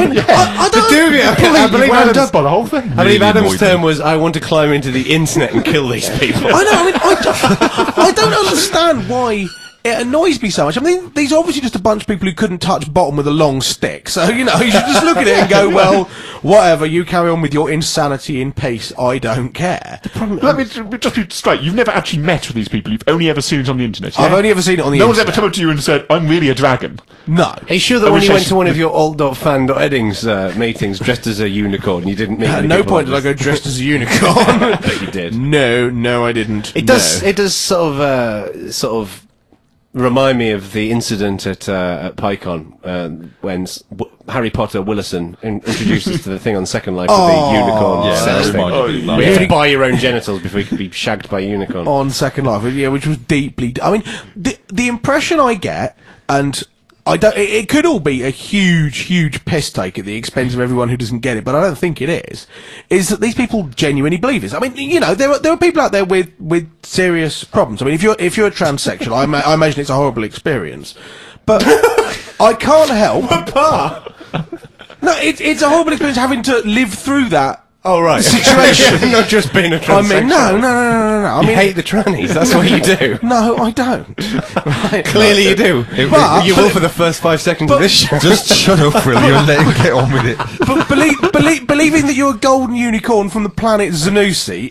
I, I don't. The two of you, I, I believe wound Adam's, up by the whole thing. I believe Really Adam's annoyed me. term was, "I want to climb into the internet and kill these people." I know. I mean, I don't, I don't understand why it annoys me so much. I mean, these are obviously just a bunch of people who couldn't touch bottom with a long stick. So you know, you should just look at it and go, "Well, whatever. You carry on with your insanity in peace. I don't care." Let me ju- just be straight. You've never actually met with these people. You've only ever seen it on the internet. I've yeah? only ever seen it on the No one's internet. ever come up to you and said, "I'm really a dragon." No. Are you sure that I when wish you I went should- to one of your old dog fan dot eddings uh, meetings dressed as a unicorn, you didn't meet? At any no people point did I like go dressed as a unicorn. But you did. No, no, I didn't. It does. No. It does sort of, uh, sort of remind me of the incident at uh, at PyCon uh, when s- w- Harry Potter Willison in- introduced us to the thing on Second Life, Oh, the unicorn yeah, sex that thing. reminded me of We that. had to buy your own genitals before you could be shagged by a unicorn. On Second Life, yeah, which was deeply. I mean, the the impression I get, and I don't. It, it could all be a huge, huge piss take at the expense of everyone who doesn't get it, but I don't think it is. Is that these people genuinely believe this? I mean, you know, there are there are people out there with with serious problems. I mean, if you're if you're a transsexual, I, ima- I imagine it's a horrible experience, but I can't help. No, it, it's a horrible experience having to live through that Oh, right. situation. Not just being a I transsexual. mean, no, no, no, no, no, no. I You mean, hate the trannies, that's what you do. no, I don't. Right. Clearly you do. But- you will for the first five seconds of this show. Just shut up, will you, and let him get on with it. But believe, believe, believing that you're a golden unicorn from the planet Zanussi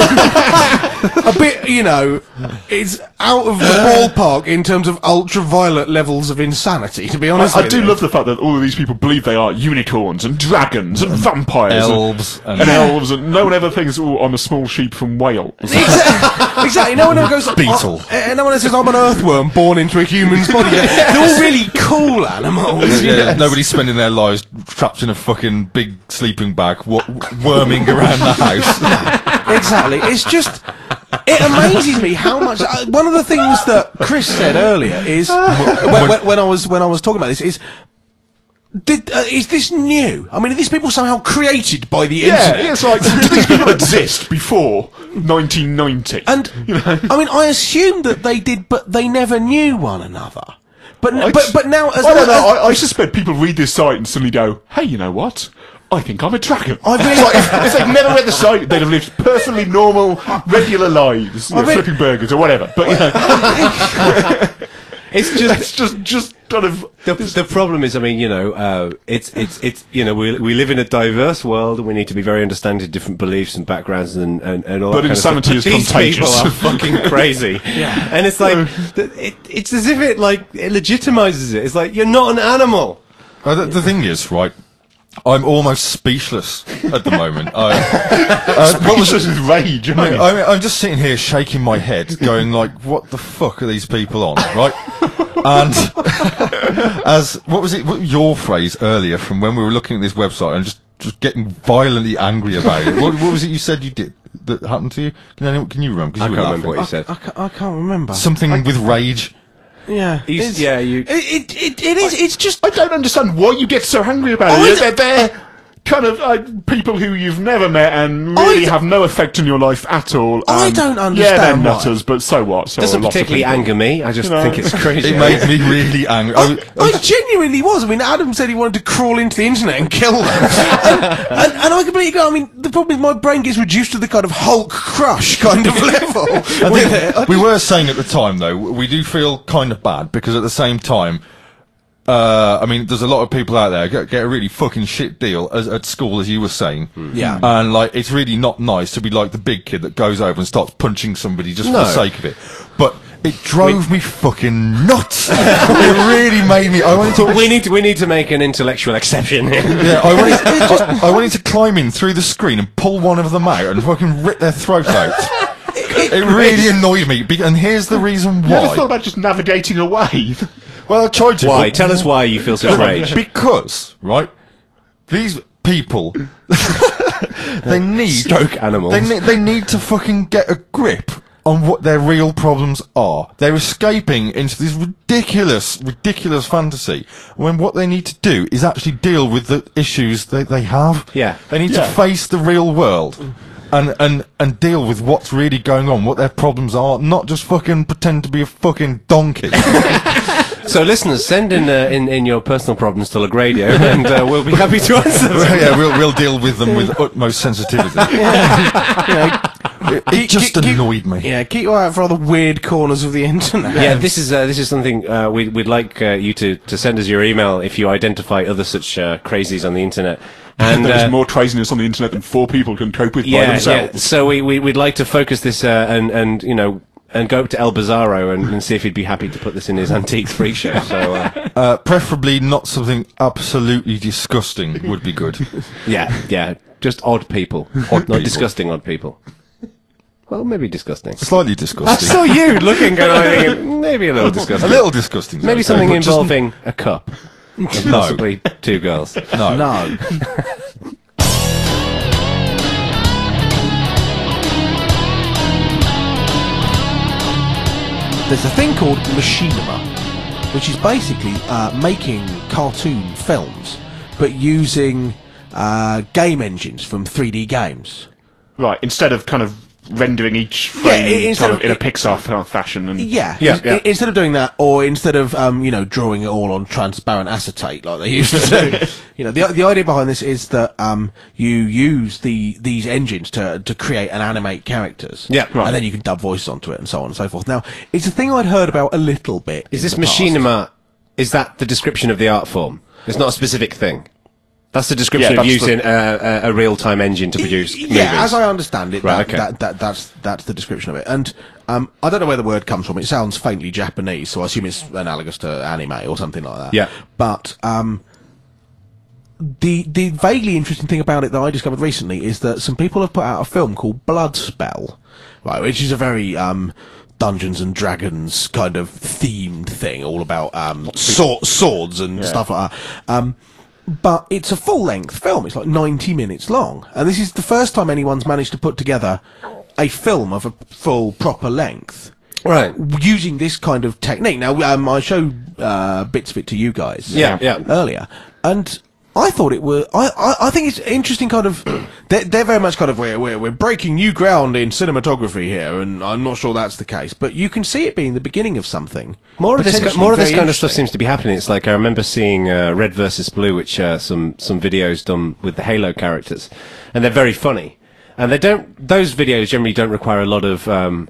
is a bit, you know, it's out of the ballpark in terms of ultraviolet levels of insanity, to be honest I, I with do you. love the fact that all of these people believe they are unicorns and dragons and vampires Elves and, and- and elves, and no one ever thinks, "Oh, I'm a small sheep from Wales." Exactly. exactly. No one ever goes Beetle. Oh, and no one ever says I'm an earthworm born into a human's body. They're all really cool animals. Yeah, yes. nobody's spending their lives trapped in a fucking big sleeping bag, w- worming around the house. Exactly. It's just. It amazes me how much. Uh, one of the things that Chris said earlier is when, when, when I was when I was talking about this is. Did, uh, is this new? I mean, are these people somehow created by the Yeah, internet? it's like did these people exist before nineteen ninety? And I mean, I assumed that they did, but they never knew one another. But n- I but just- but now, as I don't as- know. I, I suspect people read this site and suddenly go, "Hey, you know what? I think I'm a dragon." I really- It's like, if, if they've never read the site, they'd have lived perfectly normal, regular lives, you know, I really- flipping burgers or whatever. But you know, It's just it's just just kind of. the, the problem is, I mean, you know, uh, it's it's it's you know, we we live in a diverse world, and we need to be very understanding of different beliefs and backgrounds and and, and all. But that kind insanity of stuff. is But these people contagious. are fucking crazy, yeah. And it's like th- it, it's as if it like it legitimizes it. It's like you're not an animal. Uh, the, the thing is, right, I'm almost speechless at the moment. I, uh, what was This is rage. I I mean, I mean, I'm just sitting here shaking my head, going like, "What the fuck are these people on?" Right? And as what was it? What, your phrase earlier from when we were looking at this website and just just getting violently angry about it. What, what was it you said you did that happened to you? Can anyone, can you remember? 'Cause I you were can't laughing. remember what you said. I, ca- I can't remember. Something with rage. Yeah, You s- it's- yeah, you- It, it, it, it is. It's just. I don't understand why you get so angry about I it. d- They're, they're kind of uh, people who you've never met and I really d- have no effect on your life at all. I and don't Yeah, they're understand why. nutters, but so what? So Doesn't are lots of particularly people. anger me. I just You know. think it's crazy. It made me really angry. I, was- I I was- genuinely was. I mean, Adam said he wanted to crawl into the internet and kill them, and, and, and I completely go. I mean, the problem is my brain gets reduced to the kind of Hulk crush kind of level. I with it. think we were saying at the time, though, we do feel kind of bad because at the same time, uh, I mean, there's a lot of people out there get, get a really fucking shit deal as, at school, as you were saying. Yeah. And like, it's really not nice to be like the big kid that goes over and starts punching somebody just for No. the sake of it. But it drove me fucking nuts. It really made me. I wanted to. we need to we need to make an intellectual exception here. Yeah, I wanted, I, I wanted to climb in through the screen and pull one of them out and fucking rip their throat out. It really annoyed me, be- and here's the reason You ever thought why. about just navigating away? Well, I tried to. Why? but- Tell us why you feel such rage. Because, right, these people, they need Stroke animals. They need, they need to fucking get a grip on what their real problems are. They're escaping into this ridiculous, ridiculous fantasy when what they need to do is actually deal with the issues that they have. Yeah. They need Yeah. to face the real world. And, and, and deal with what's really going on, what their problems are, not just fucking pretend to be a fucking donkey. So, listeners, send in, uh, in in your personal problems to Lagradio, and uh, we'll be happy to answer them. Yeah, we'll, we'll deal with them with utmost sensitivity. It, it just Keep- keep- annoyed me. Yeah, keep your eye out for all the weird corners of the internet. Yeah, this is uh, this is something uh, we'd we'd like uh, you to, to send us your email if you identify other such uh, crazies on the internet. And There's uh, more craziness on the internet than four people can cope with by yeah, yeah. themselves. So we, we we'd like to focus this uh, and and you know and go up to El Bizarro and, and see if he'd be happy to put this in his Antiques Freak Show. So uh, Uh, preferably not something absolutely disgusting would be good. yeah, yeah, just odd people, Odd not people. disgusting odd people. Well, maybe disgusting. Slightly I disgusting. saw you looking, and I think maybe a little a disgusting. little disgusting. Maybe I'd say, something but just- involving a cup, and possibly two girls. No. No. There's a thing called machinima, which is basically uh, making cartoon films, but using uh, game engines from three D games. Right, instead of kind of rendering each Yeah, frame instead sort of of- in a Pixar fa- fashion. And Yeah, Yeah, ins- yeah. instead of doing that, or instead of um, you know drawing it all on transparent acetate like they used to do, you know the the idea behind this is that um, you use the these engines to to create and animate characters, Yeah, right. and then you can dub voices onto it and so on and so forth. Now, it's a thing I'd heard about a little bit. Is in this the past. machinima? Is that the description of the art form? It's not a specific thing. That's the description Yeah, of that's the- using a, a, a real-time engine to produce Yeah, movies. as I understand it, Right, that, okay. that, that, that's that's the description of it. And um, I don't know where the word comes from. It sounds faintly Japanese, so I assume it's analogous to anime or something like that. Yeah. But um, the the vaguely interesting thing about it that I discovered recently is that some people have put out a film called Bloodspell, right, which is a very um, Dungeons and Dragons kind of themed thing, all about um, sword, swords and stuff like that. Um, but it's a full-length film. It's like ninety minutes long, and this is the first time anyone's managed to put together a film of a full, proper length. Right. Using this kind of technique. Now, um, I showed uh, bits of it to you guys. Yeah, yeah. Earlier, and I thought it were. I, I, I think it's interesting. Kind of, they're, they're very much kind of we're, we're we're breaking new ground in cinematography here, and I'm not sure that's the case. But you can see it being the beginning of something. More of this, potentially more of this very kind of stuff interesting. seems to be happening. It's like I remember seeing uh, Red versus Blue, which uh, some some videos done with the Halo characters, and they're very funny. And they don't; those videos generally don't require a lot of. Um,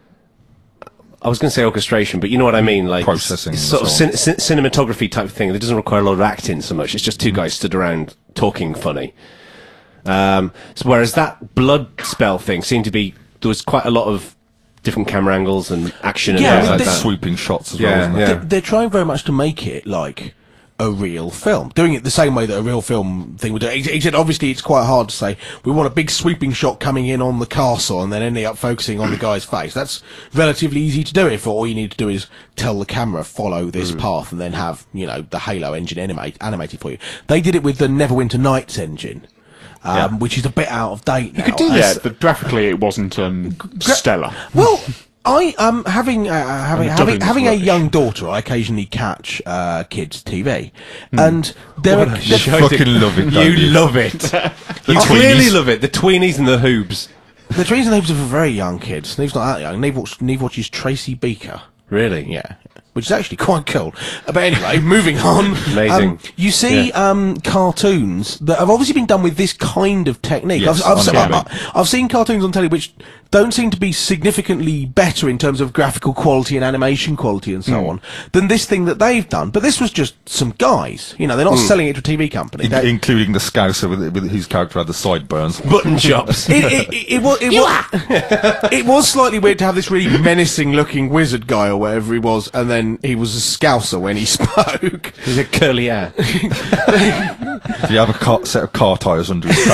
I was going to say orchestration, but you know what I mean, like Processing it's and sort of so cin- cin- cinematography type of thing. It doesn't require a lot of acting so much. It's just two guys stood around talking funny. Um, so whereas that blood spell thing seemed to be there was quite a lot of different camera angles and action and Yeah, things I mean, like this- that. Sweeping shots as Yeah, well, isn't it? yeah. They're, they're trying very much to make it like a real film, doing it the same way that a real film thing would do. Ex- Except obviously it's quite hard to say we want a big sweeping shot coming in on the castle and then ending up focusing on the guy's face. That's relatively easy to do if all you need to do is tell the camera follow this path and then have, you know, the Halo engine animate, animated for you. They did it with the Neverwinter Nights engine, um, which is a bit out of date now. do yeah, but graphically it wasn't um, stellar. Well, I um having uh, having And the having dubbing was having a rubbish. young daughter, I occasionally catch uh, kids' T V, and there are You there- fucking love it, don't You you? love it. you tweenies. clearly love it. The tweenies and the hoobs. the Trees and Leaves are for very young kids. Neve's not that young. Neve, watch, Neve watches Tracy Beaker. Really? Yeah. Which is actually quite cool. Uh, But anyway, moving on. Amazing. Um, you see Yeah. um, cartoons that have obviously been done with this kind of technique. Yes, I've, I've, on se- telly. I- I've seen cartoons on telly which don't seem to be significantly better in terms of graphical quality and animation quality and so Hmm. on than this thing that they've done. But this was just some guys. You know, they're not Hmm. selling it to a T V company. In- They- including the Scouser with, with whose character had the sideburns. Button chops. it, it, it, it was it was it was slightly weird to have this really menacing looking wizard guy or whatever he was, and then he was a scouser when he spoke. With a curly hair. Did he have a car, set of car tyres under his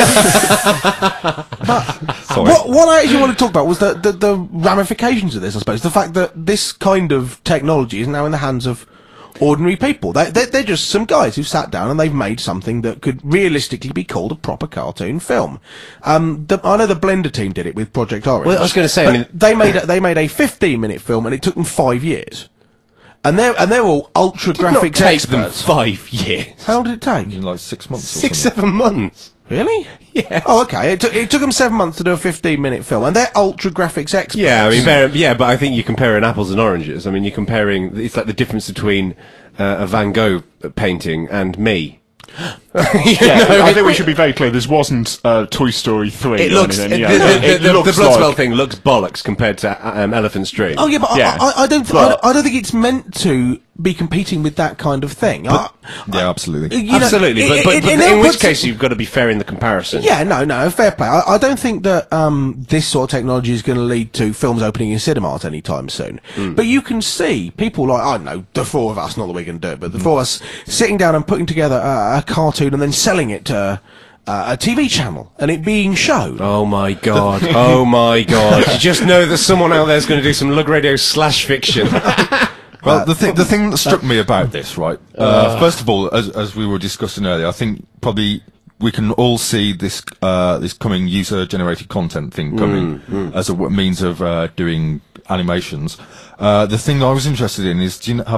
tracksuit? Sorry. What, what I actually want to talk about was the, the, the ramifications of this, I suppose. The fact that this kind of technology is now in the hands of ordinary people. They, they're, they're just some guys who sat down and they've made something that could realistically be called a proper cartoon film. Um, the, I know the Blender team did it with Project Orange. Well, I was gonna say, I but mean- they made a, they made a fifteen minute film and it took them five years. And they're and they're all ultra Did not graphics take them experts. five years. How long did it take? In like six months or Six, something. seven months. Really? Yeah. Oh, okay. It took it took them seven months to do a fifteen minute film, and they're ultra graphics experts. Yeah, I mean, fair, yeah, but I think you're comparing apples and oranges. I mean, you're comparing. It's like the difference between uh, a Van Gogh painting and me. Yeah, I think we should be very clear. This wasn't uh, Toy Story three. It or looks anything. the, Yeah, the, it the, the, looks the Bloodspell like- thing looks bollocks compared to um, Elephant's Dream. Oh yeah, but Yeah. I, I, I don't. But- I, I don't think it's meant to be competing with that kind of thing. I, Yeah, absolutely. you know, Absolutely, it- but, but, it- but it in which puts- case you've got to be fair in the comparison. Yeah, no, no, fair play. I, I don't think that um, this sort of technology is going to lead to films opening in cinemas anytime soon. Hmm. But you can see people like, I don't know, the four of us, not that we're going to do it, but the four of us sitting down and putting together a, a cartoon and then selling it to uh, a T V channel and it being shown. Oh my god! Oh my god! You just know that someone out there is going to do some Lug Radio slash fiction. Well, the thing the thing that struck me about this, right? Uh, first of all, as as we were discussing earlier, I think probably we can all see this uh, this coming user generated content thing coming as a w- means of uh, doing animations. Uh, the thing I was interested in is, do you know, have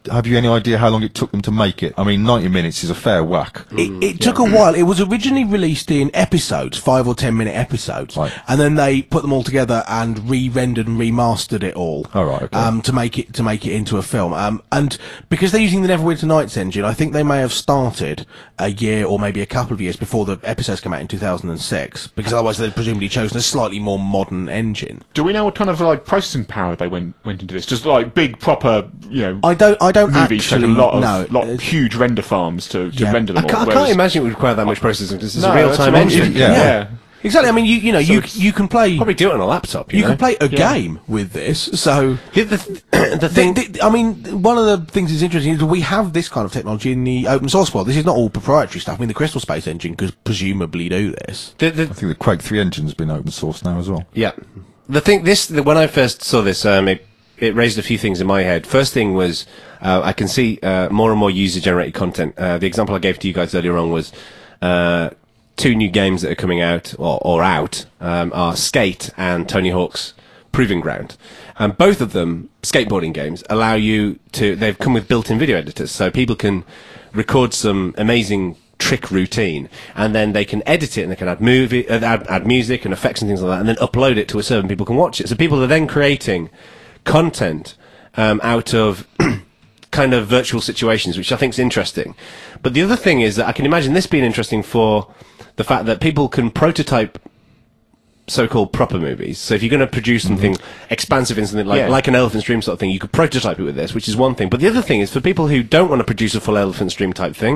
have you any idea how long it took them to make it? I mean, ninety minutes is a fair whack. It, it took a while. It was originally released in episodes, five or ten minute episodes, Right. and then they put them all together and re-rendered and remastered it all. Oh, right, okay. Um, to make it to make it into a film. Um, and because they're using the Neverwinter Nights engine, I think they may have started a year or maybe a couple of years before the episodes came out in two thousand six. Because otherwise they'd presumably chosen a slightly more modern engine. Do we know what kind of like processing power they went went into this? Just like big proper, you know, I don't. I don't movies take actually a lot of know. lot of huge render farms to, to Yeah. render them I all. can't, I whereas- can't imagine it would require that much processing because it's No, a real-time that's what I mean. engine. Yeah. yeah. Exactly. I mean, you you know, you it's- you can play. Probably do it on a laptop. You, You know? can play a Yeah. game with this, so The, the, the the thing. thing, I mean, one of the things that's interesting is that we have this kind of technology in the open source world. This is not all proprietary stuff. I mean, the Crystal Space Engine could presumably do this. The, the, I think the Quake three engine's been open source now as well. Yeah. The thing, this, the, when I first saw this, um, it, it raised a few things in my head. First thing was, uh, I can see, uh, more and more user-generated content. Uh, the example I gave to you guys earlier on was, uh, two new games that are coming out, or, or out, um, are Skate and Tony Hawk's Proving Ground. And both of them, skateboarding games, allow you to, they've come with built-in video editors, so people can record some amazing trick routine, and then they can edit it, and they can add movie, uh, add, add music and effects and things like that, and then upload it to a server, and people can watch it. So people are then creating content um, out of kind of virtual situations, which I think is interesting. But the other thing is that I can imagine this being interesting for the fact that people can prototype so-called proper movies. So if you're going to produce something expansive in something like, Yeah. like an Elephant Stream sort of thing, you could prototype it with this, which is one thing. But the other thing is for people who don't want to produce a full Elephant Stream type thing,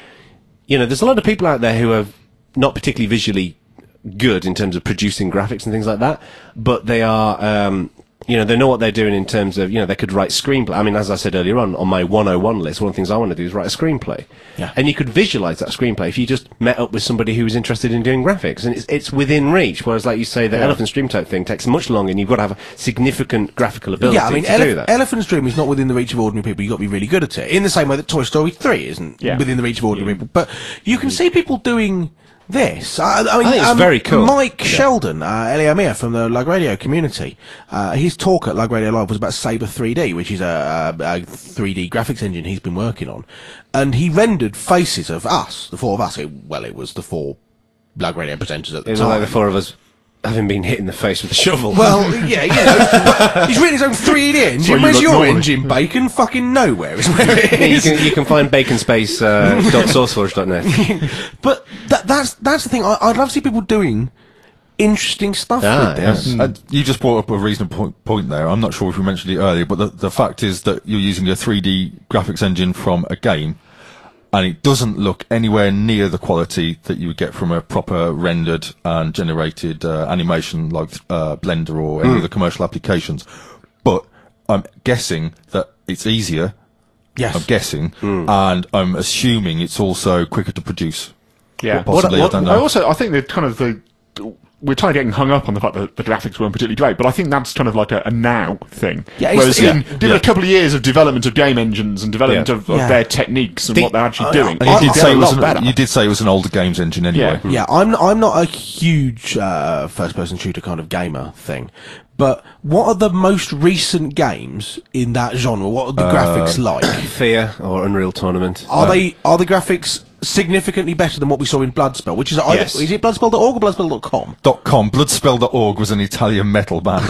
you know, there's a lot of people out there who are not particularly visually good in terms of producing graphics and things like that, but they are, um, you know, they know what they're doing in terms of, you know, they could write screenplay. I mean, as I said earlier on, on my one oh one list, one of the things I want to do is write a screenplay. Yeah. And you could visualize that screenplay if you just met up with somebody who was interested in doing graphics. And it's, it's within reach, whereas, like you say, the Elephant Stream type thing takes much longer, and you've got to have a significant graphical ability Yeah, I mean, to Elef- do that. Elephant's Dream is not within the reach of ordinary people. You've got to be really good at it. In the same way that Toy Story three isn't Yeah. within the reach of ordinary people. But you can see people doing this. I, I mean, I think it's um, very cool. Mike Sheldon, uh, Eliomir from the Lug Radio community, uh, his talk at Lug Radio Live was about Sabre three D, which is a, a, a three D graphics engine he's been working on. And he rendered faces of us, the four of us. It, well, it was the four Lug Radio presenters at the It was time. like the four of us having been hit in the face with a shovel. Well, yeah, you know, he's written his own three D engine. Well, you Where's look your normally. engine, Bacon? Fucking nowhere is where it Yeah, you is. can you can find baconspace uh, dot sourceforge dot net. But that, that's that's the thing. I, I'd love to see people doing interesting stuff Ah, with this. yeah. Uh, you just brought up a reasonable point, point there. I'm not sure if you mentioned it earlier, but the, the fact is that you're using a three D graphics engine from a game, and it doesn't look anywhere near the quality that you would get from a proper rendered and generated uh, animation like uh, Blender or any of the commercial applications. But I'm guessing that it's easier. Yes. I'm guessing, and I'm assuming it's also quicker to produce. Yeah. Possibly, What- I don't I know. also, I think that kind of the, we're kind of getting hung up on the fact that the graphics weren't particularly great, but I think that's kind of like a, a now thing. Yeah, it's- Whereas yeah, in, given yeah. a couple of years of development of game engines and development Yeah. of, of Yeah. their techniques and The- what they're actually Oh, doing, And you I- did I- say they're it a was lot an, better. you did say it was an older games engine anyway. Yeah. Yeah, I'm I'm not a huge uh, first-person shooter kind of gamer thing, but what are the most recent games in that genre? What are the graphics like? Fear or Unreal Tournament. Are they are the graphics significantly better than what we saw in Bloodspell? Which is either, Yes. is it bloodspell dot org or bloodspell dot com? Dot com. Bloodspell dot org was an Italian metal band.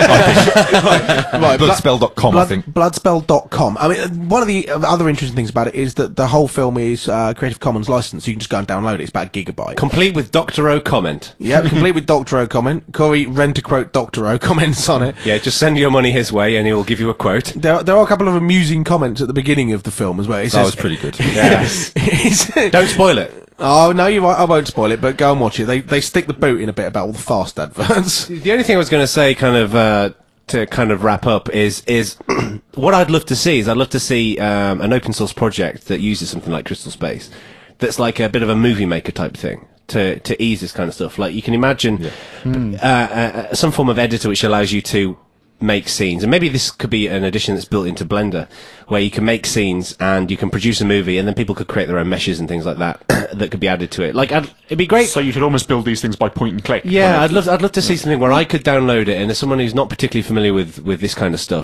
Right, Bloodspell dot com, I think. Bloodspell dot com. I mean, uh, one of the uh, other interesting things about it is that the whole film is uh, Creative Commons licensed, so you can just go and download it. It's about a gigabyte. Complete with Doctor O comment. Yeah, complete with Doctor O comment. Corey, rent a quote Doctor O comments on it. Yeah, just send your money his way and he'll give you a quote. There, there are a couple of amusing comments at the beginning of the film as well. It That says, was pretty good. Yes. It's- Don't spoil it. Oh no, you won't, I won't spoil it, but go and watch it. They they stick the boot in a bit about all the fast adverts. The only thing I was going to say, kind of, uh, to kind of wrap up, is is what I'd love to see is I'd love to see um, an open source project that uses something like Crystal Space, that's like a bit of a movie maker type thing to to ease this kind of stuff. Like you can imagine uh, uh, some form of editor which allows you to make scenes, and maybe this could be an addition that's built into Blender, where you can make scenes and you can produce a movie, and then people could create their own meshes and things like that that could be added to it. Like, I'd, it'd be great. so you could almost build these things by point and click. Yeah, I'd love, I'd love to see something where I could download it, and as someone who's not particularly familiar with, with this kind of stuff,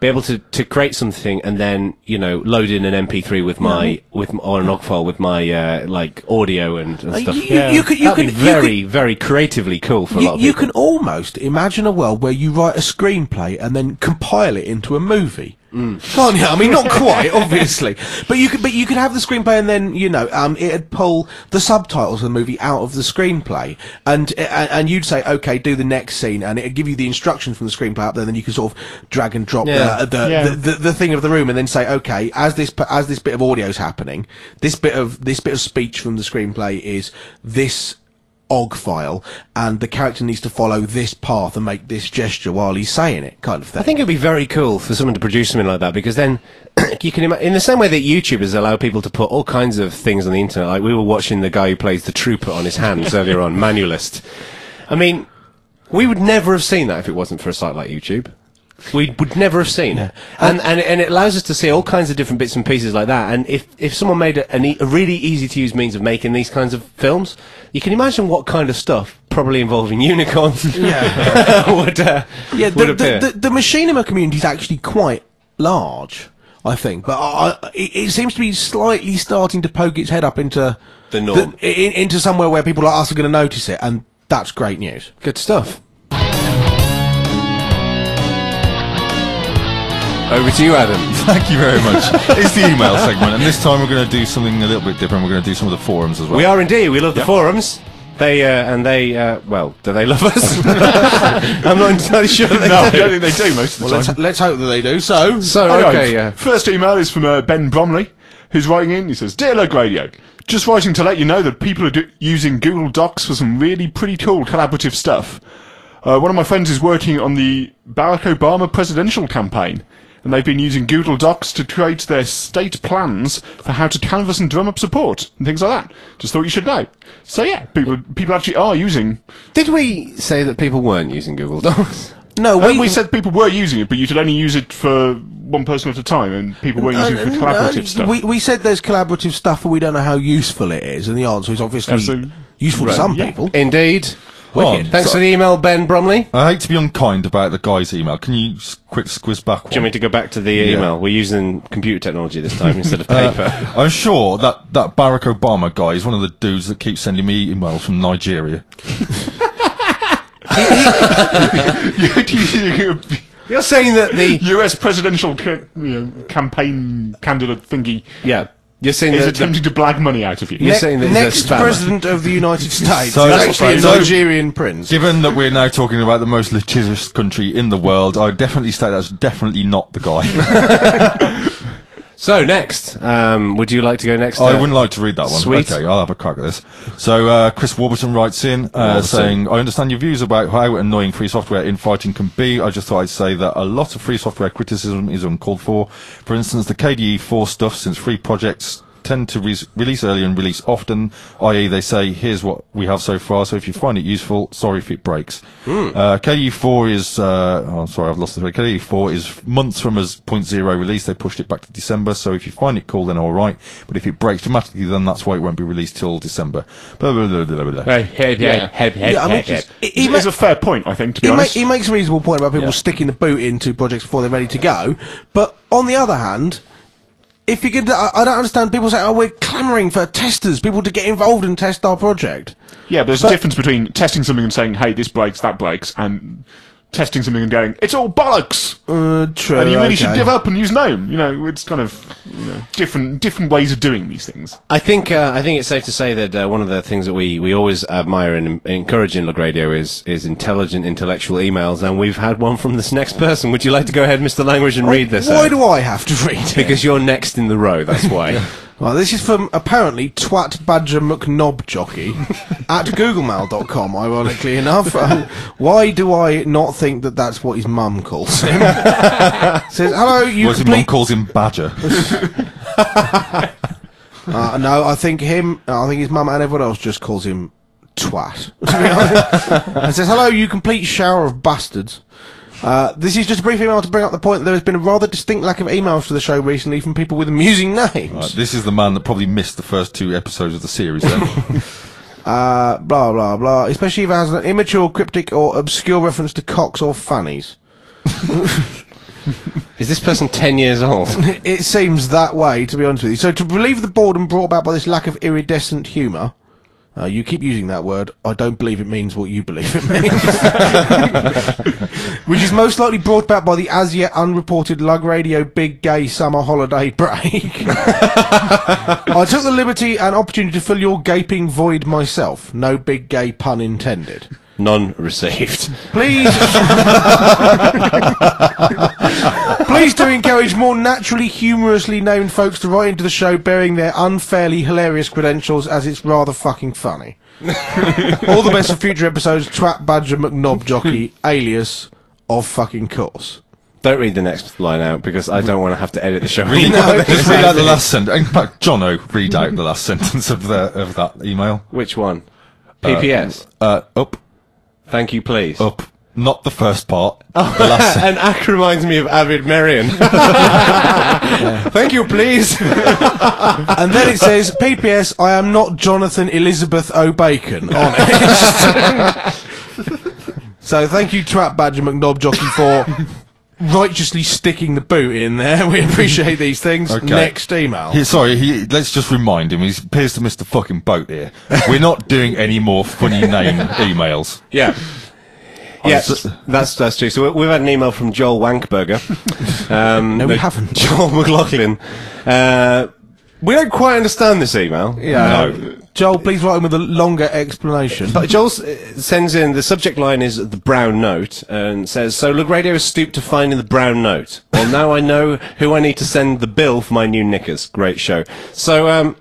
be able to, to create something and then, you know, load in an M P three with my, with, m- or an O G file with my, uh, like, audio and, and Uh, stuff. you- you could- you That'd could- be you very, very creatively cool for a lot You, of you people. can almost imagine a world where you write a screenplay and then compile it into a movie. Can't you? I mean, not quite, obviously, but you could. But you could have the screenplay, and then you know, um, it'd pull the subtitles of the movie out of the screenplay, and and, and you'd say, okay, do the next scene, and it'd give you the instructions from the screenplay up there. Then you can sort of drag and drop Yeah. the, the, Yeah. the, the the thing of the room, and then say, okay, as this p- as this bit of audio is happening, this bit of this bit of speech from the screenplay is this O G file, and the character needs to follow this path and make this gesture while he's saying it, kind of thing. I think it'd be very cool for someone to produce something like that, because then you can, ima- in the same way that YouTubers allow people to put all kinds of things on the internet, like we were watching the guy who plays the trooper on his hands earlier on, Manualist. I mean, we would never have seen that if it wasn't for a site like YouTube. We would never have seen it, and, and and it allows us to see all kinds of different bits and pieces like that. And if if someone made a, an e- a really easy to use means of making these kinds of films, you can imagine what kind of stuff, probably involving unicorns, Yeah. would uh, yeah, would the, appear. the, the, the machinima community is actually quite large, I think, but I, I, it, it seems to be slightly starting to poke its head up into The norm. in, into somewhere where people like us are going to notice it, and that's great news. Good stuff. Over to you, Adam. Thank you very much. It's the email segment, and this time we're going to do something a little bit different. We're going to do some of the forums as well. We are indeed. We love the forums. They uh, and they uh, well, do they love us? I'm not entirely sure. They No, I do. don't think they do most of the Well, let's time. let's hope that they do. So, So Anyway, okay, yeah. First email is from uh, Ben Bromley, who's writing in. He says, "Dear Lug Radio, just writing to let you know that people are do- using Google Docs for some really pretty cool collaborative stuff. Uh, one of my friends is working on the Barack Obama presidential campaign, and they've been using Google Docs to create their state plans for how to canvass and drum up support and things like that. Just thought you should know." So yeah, people people actually are using. Did we say that people weren't using Google Docs? no, We, we, we said people were using it, but you could only use it for one person at a time, and people weren't using it for collaborative uh, stuff. We, we said there's collaborative stuff, but we don't know how useful it is, and the answer is obviously Absolutely. useful to Right, some yeah. people. Indeed. Wicked. Thanks So- for the email, Ben Bromley. I hate to be unkind about the guy's email. Can you s- quick squiz back one? Do you want me to go back to the Yeah. email? We're using computer technology this time instead of Uh, paper. I'm sure that, that Barack Obama guy is one of the dudes that keeps sending me emails from Nigeria. You're saying that the U S presidential ca- you know, campaign candidate thingy yeah. You're saying is that the, attempting to blag money out of you. You're saying that he's a Next spammer. president of the United States So- is actually a so- Nigerian prince. Given that we're now talking about the most litigious country in the world, I would definitely say that's definitely not the guy. So next, um, would you like to go next? I uh, wouldn't like to read that one. Sweet. Okay, I'll have a crack at this. So, uh, Chris Warburton writes in, uh, Warburton. saying, I understand your views about how annoying free software infighting can be. I just thought I'd say that a lot of free software criticism is uncalled for. For instance, the K D E four stuff, since free projects tend to re- release early and release often, that is they say, here's what we have so far, so if you find it useful, sorry if it breaks. Mm. Uh, K D E four is, uh, oh, sorry, I've lost the thread. K D E four is months from as point zero release. They pushed it back to December, so if you find it cool, then alright. But if it breaks dramatically, then that's why it won't be released till December. Blah, blah, blah, blah, blah. Hey, hey, Yeah. hey, hey, Yeah, I mean, hey, he, It's, he, it's ma- a fair point, I think, to be he, ma- honest. he makes a reasonable point about people sticking the boot into projects before they're ready to go. But on the other hand, if you could, I, I don't understand people say, "Oh, we're clamouring for testers, people to get involved and test our project." Yeah, but there's a difference between testing something and saying, hey, this breaks, that breaks, and testing something and going, it's all bollocks! Uh, true. And you really okay. should give up and use GNOME. You know, it's kind of you know, different different ways of doing these things. I think uh, I think it's safe to say that uh, one of the things that we, we always admire and encourage in Lug Radio is is intelligent, intellectual emails, and we've had one from this next person. Would you like to go ahead, Mister Language, and read this? Why out? do I have to read it? Because you're next in the row. That's why. Well, this is from apparently Twat Badger McNobjockey at googlemail dot com, ironically enough. Um, why do I not think that that's what his mum calls him? Says, hello, you Whereas his mum complete... calls him Badger. Uh, no, I think him, I think his mum and everyone else just calls him Twat. To be honest. And says, hello, you complete shower of bastards. Uh, this is just a brief email to bring up the point that there has been a rather distinct lack of emails to the show recently from people with amusing names. Right, this is the man that probably missed the first two episodes of the series then. Uh, blah, blah, blah. Especially if it has an immature, cryptic, or obscure reference to cocks or fannies. Is this person ten years old? It seems that way, to be honest with you. So to relieve the boredom brought about by this lack of iridescent humour, uh, you keep using that word, I don't believe it means what you believe it means. Which is most likely brought about by the as yet unreported Lug Radio Big Gay Summer Holiday Break. I took the liberty and opportunity to fill your gaping void myself. No big gay pun intended. None received. Please, please do encourage more naturally, humorously named folks to write into the show bearing their unfairly hilarious credentials, as it's rather fucking funny. All the best for future episodes. Twat Badger McNob Jockey, alias of fucking course. Don't read the next line out because I don't want to have to edit the show. Read, No, just read out the last sentence. In fact, Jono, read out the last sentence of the of that email. Which one? P P S. Uh, up, Thank you, please. up. Not the first part. The last And Ack reminds me of Avid Marion. Thank you, please. And then it says, P P S, I am not Jonathan Elizabeth O'Bacon, honest. So thank you, Twat Badger McNob Jockey, for righteously sticking the boot in there. We appreciate these things. Okay. Next email. He, sorry, he, let's just remind him, he appears to miss the fucking boat here. We're not doing any more funny name emails. Yeah. Yes, s- that's that's true. So we- we've had an email from Joel Wankberger. Um, No, we haven't. Joel McLaughlin. Uh, we don't quite understand this email. Yeah. No. Joel, please write in with a longer explanation. But Joel s- uh, sends in, the subject line is the brown note, and says, so Lug Radio has stooped to finding the brown note. Well, now I know who I need to send the bill for my new knickers. Great show. So, um...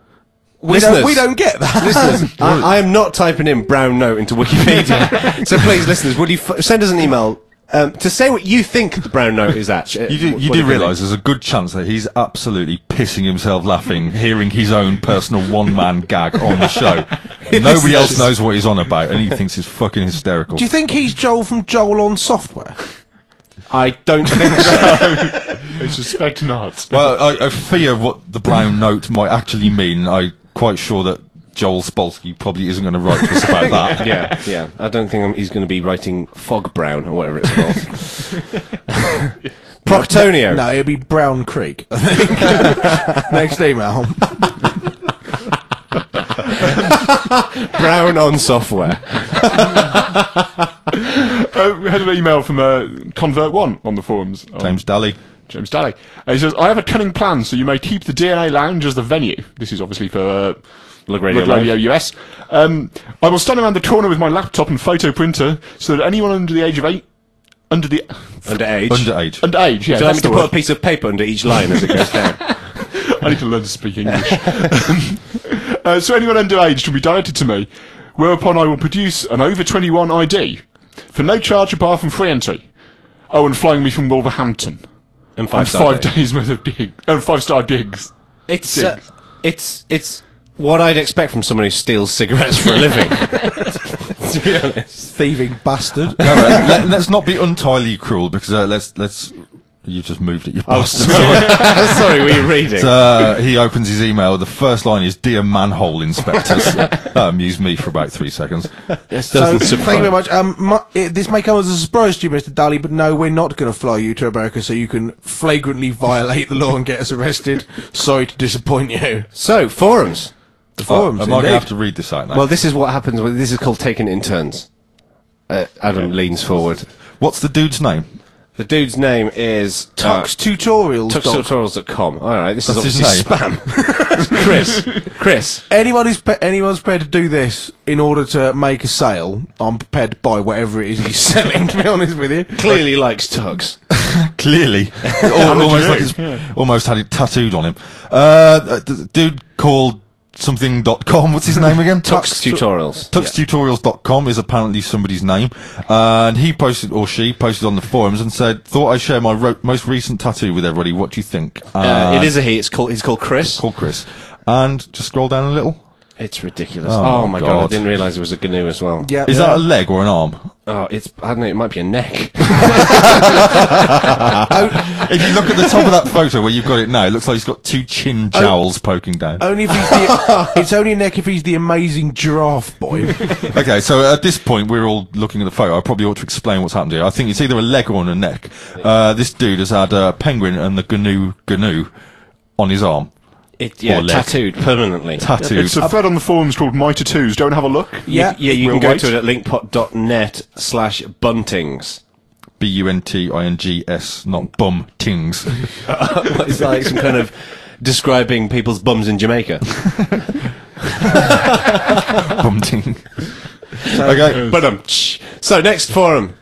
We don't, we don't get that. Listeners, I, I am not typing in brown note into Wikipedia. So please, listeners, would you f- send us an email um, to say what you think the brown note is actually? You do, you do realise there's a good chance that he's absolutely pissing himself laughing, hearing his own personal one-man gag on the show. Nobody else knows what he's on about, and he thinks it's fucking hysterical. Do you think he's Joel from Joel on Software? I don't think so. I suspect not. Well, I, I fear what the brown note might actually mean. I'm quite sure that Joel Spolsky probably isn't going to write to us about that. Yeah, yeah. I don't think I'm, he's going to be writing Fog Brown or whatever it's called. Proctonio. No, it'll be Brown Creek, I think. Next email. Brown on software. Uh, we had an email from uh, Convert One on the forums. Um, James Daly. James Daly. Uh, he says, I have a cunning plan, so you may keep the D N A Lounge as the venue. This is obviously for uh, Lug Radio Lug Radio U S. Um, I will stand around the corner with my laptop and photo printer, so that anyone under the age of eight, under the Underage. Underage. underage, yeah, Do you like me that's to the put a word. piece of paper under each line as it goes down? I need to learn to speak English. uh, so anyone underage will be directed to me, whereupon I will produce an over twenty-one I D for no charge apart from free entry. Oh, and flying me from Wolverhampton. And five And star five days. days worth of dig, and five star digs. It's uh, it's it's what I'd expect from someone who steals cigarettes for a living. To be honest. Thieving bastard. No, no, let, let's not be entirely cruel, because uh, let's let's. You just moved it, you Oh, bastard. sorry. Sorry, were you reading? Uh, he opens his email. The first line is, "Dear manhole inspectors." That amused me for about three seconds. Yes, so, Doesn't thank surprise- you very much. Um, my, it, this may come as a surprise to you, Mister Daly, but no, we're not going to fly you to America so you can flagrantly violate the law and get us arrested. Sorry to disappoint you. So, forums. The forums, Am I going to indeed. have to read this out now? Well, this is what happens. When, this is called taking it in turns. Uh, Adam leans forward. What's the dude's name? The dude's name is Tux Tutorials. tux tutorials dot com. All right, this That's is his obviously name. spam. Chris, Chris. Anyone who's pe- anyone's prepared to do this in order to make a sale, I'm prepared to buy whatever it is he's selling. To be honest with you, Clearly likes tugs. Clearly, Al- almost like it's, almost had it tattooed on him. Uh, the dude called something dot com. What's his name again? Tux tutorials. tux tutorials dot com is apparently somebody's name, and he posted, or she posted on the forums and said, "Thought I'd share my ro- most recent tattoo with everybody. What do you think?" Uh, it is a he. It's called. He's called Chris. called Chris, and just scroll down a little. It's ridiculous. Oh, Oh, my god. God. I didn't realise it was a G N U as well. yeah. Is yeah. that a leg or an arm? Oh, it's I don't know. It might be a neck. If you look at the top of that photo where you've got it now, it looks like he's got two chin jowls poking down. Only if he's the, it's only a neck if he's the amazing giraffe boy. Okay, so at this point, we're all looking at the photo. I probably ought to explain what's happened here. I think it's either a leg or a neck. Uh, this dude has had a penguin and the GNU GNU on his arm. It, yeah, Or leg. tattooed permanently. Tattooed. It's a thread on the forums called My Tattoos. Don't have a look. Yeah, Yeah, you We'll can go wait. to it at linkpot dot net slash buntings. B U N T I N G S, not bum tings. It's like some kind of describing people's bums in Jamaica. Bum ting. Okay. But um, so next forum.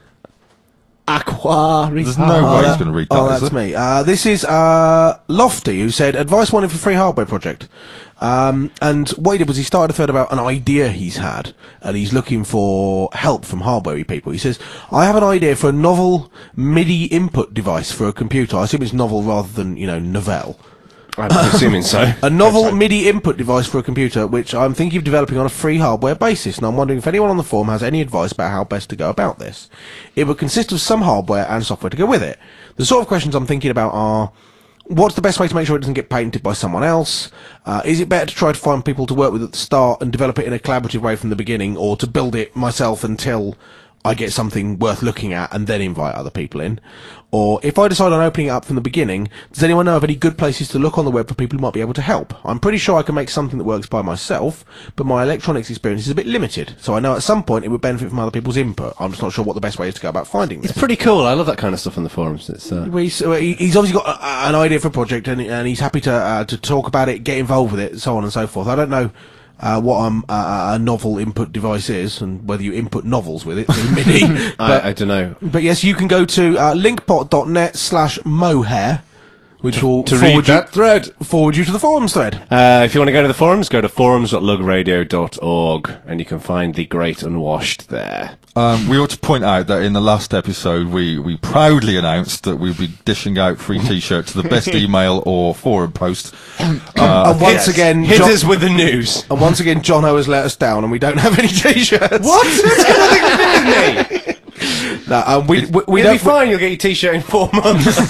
Aquari. There's no way that- he's going to read that, Oh, is that's there? me. Uh, this is uh, Lofty, who said, advice wanted for free hardware project. Um, and what he did was he started a thread about an idea he's had, and he's looking for help from hardware people. He says, I have an idea for a novel MIDI input device for a computer. I assume it's novel rather than, you know, novelle. I'm assuming so. A novel MIDI input device for a computer, which I'm thinking of developing on a free hardware basis, and I'm wondering if anyone on the forum has any advice about how best to go about this. It would consist of some hardware and software to go with it. The sort of questions I'm thinking about are, what's the best way to make sure it doesn't get patented by someone else? Uh, is it better to try to find people to work with at the start and develop it in a collaborative way from the beginning, or to build it myself until I get something worth looking at and then invite other people in? Or if I decide on opening it up from the beginning, does anyone know of any good places to look on the web for people who might be able to help? I'm pretty sure I can make something that works by myself, but my electronics experience is a bit limited, so I know at some point it would benefit from other people's input. I'm just not sure what the best way is to go about finding this. It's pretty cool. I love that kind of stuff on the forums. It's uh, Well, He's, uh, he- he's obviously got a, a- an idea for a project, and, and he's happy to uh, to talk about it, get involved with it, so on and so forth. I don't know uh, what um, uh, a novel input device is, and whether you input novels with it through MIDI. but, I, I don't know. but yes, you can go to uh, linkpot dot net slash mohair, which will To forward read that you, thread. forward you to the forums thread. Uh, if you want to go to the forums, go to forums dot lug radio dot org, and you can find the Great Unwashed there. Um, we ought to point out that in the last episode, we, we proudly announced that we'd be dishing out free T-shirts to the best email or forum post. Uh, and once again, Hit John, us with the news. and once again, John O has let us down, and we don't have any t-shirts. What? That's got nothing to do with me. No, um, we we, we It'll be don't. fine. You'll get your T-shirt in four months.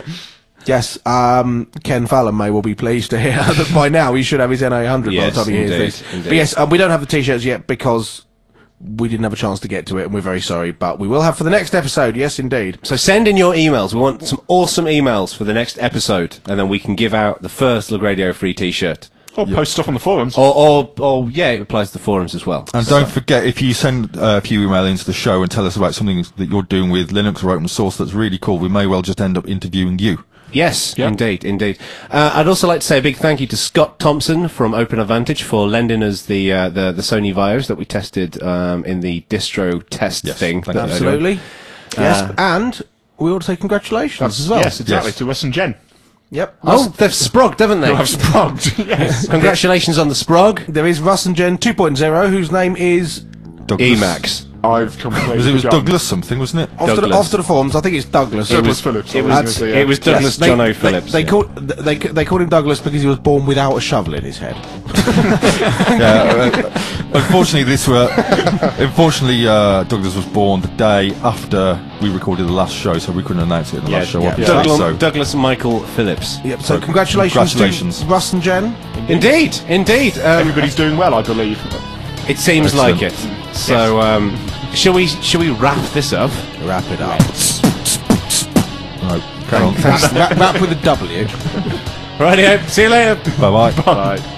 Yes, um, Ken Fallon may well be pleased to hear that by now he should have his N A one hundred Yes, by the time he hears indeed, this. indeed. But yes, um, we don't have the t-shirts yet because we didn't have a chance to get to it, and we're very sorry, but we will have for the next episode, yes indeed. So send in your emails. We want some awesome emails for the next episode, and then we can give out the first Lug Radio free T-shirt. Or post stuff on the forums. Or, or, or yeah, it applies to the forums as well. And don't forget, if you send uh, a few email into the show and tell us about something that you're doing with Linux or open source that's really cool, we may well just end up interviewing you. Yes, Yeah. indeed, indeed. Uh, I'd also like to say a big thank you to Scott Thompson from Open Advantage for lending us the uh, the, the Sony Vios that we tested um, in the distro test Yes, thing. thank that you. they're doing. Absolutely. Yes, and we ought to say congratulations as well. Yes, exactly. Yes. To us and Jen. Yep. Oh, they've sprogged, haven't they? I've sprogged. Yes. Congratulations on the sprog. There is Russ and Jen two point oh, whose name is Douglas. Emacs. I've completely Was it was forgotten. Douglas something, wasn't it? off to, the, Douglas. off to the forums. I think it's Douglas. Douglas Phillips. It I was, gonna say, yeah. it was Douglas They- John O. they- Phillips. They, yeah. called they they called him Douglas because he was born without a shovel in his head. Yeah. Uh, unfortunately, this were. Unfortunately, uh, Douglas was born the day after we recorded the last show, so we couldn't announce it in the Yeah, last show. yeah. obviously, Douglas, so. Douglas Michael Phillips. Yep. So So, congratulations, congratulations. to Russ and Jen. Indeed, indeed. Um, Everybody's doing well, I believe. it seems Excellent. like it. So, um, shall we shall we wrap this up? Wrap it up. No, carry on. wrap, wrap with a W. Rightio. See you later. Bye bye. Bye.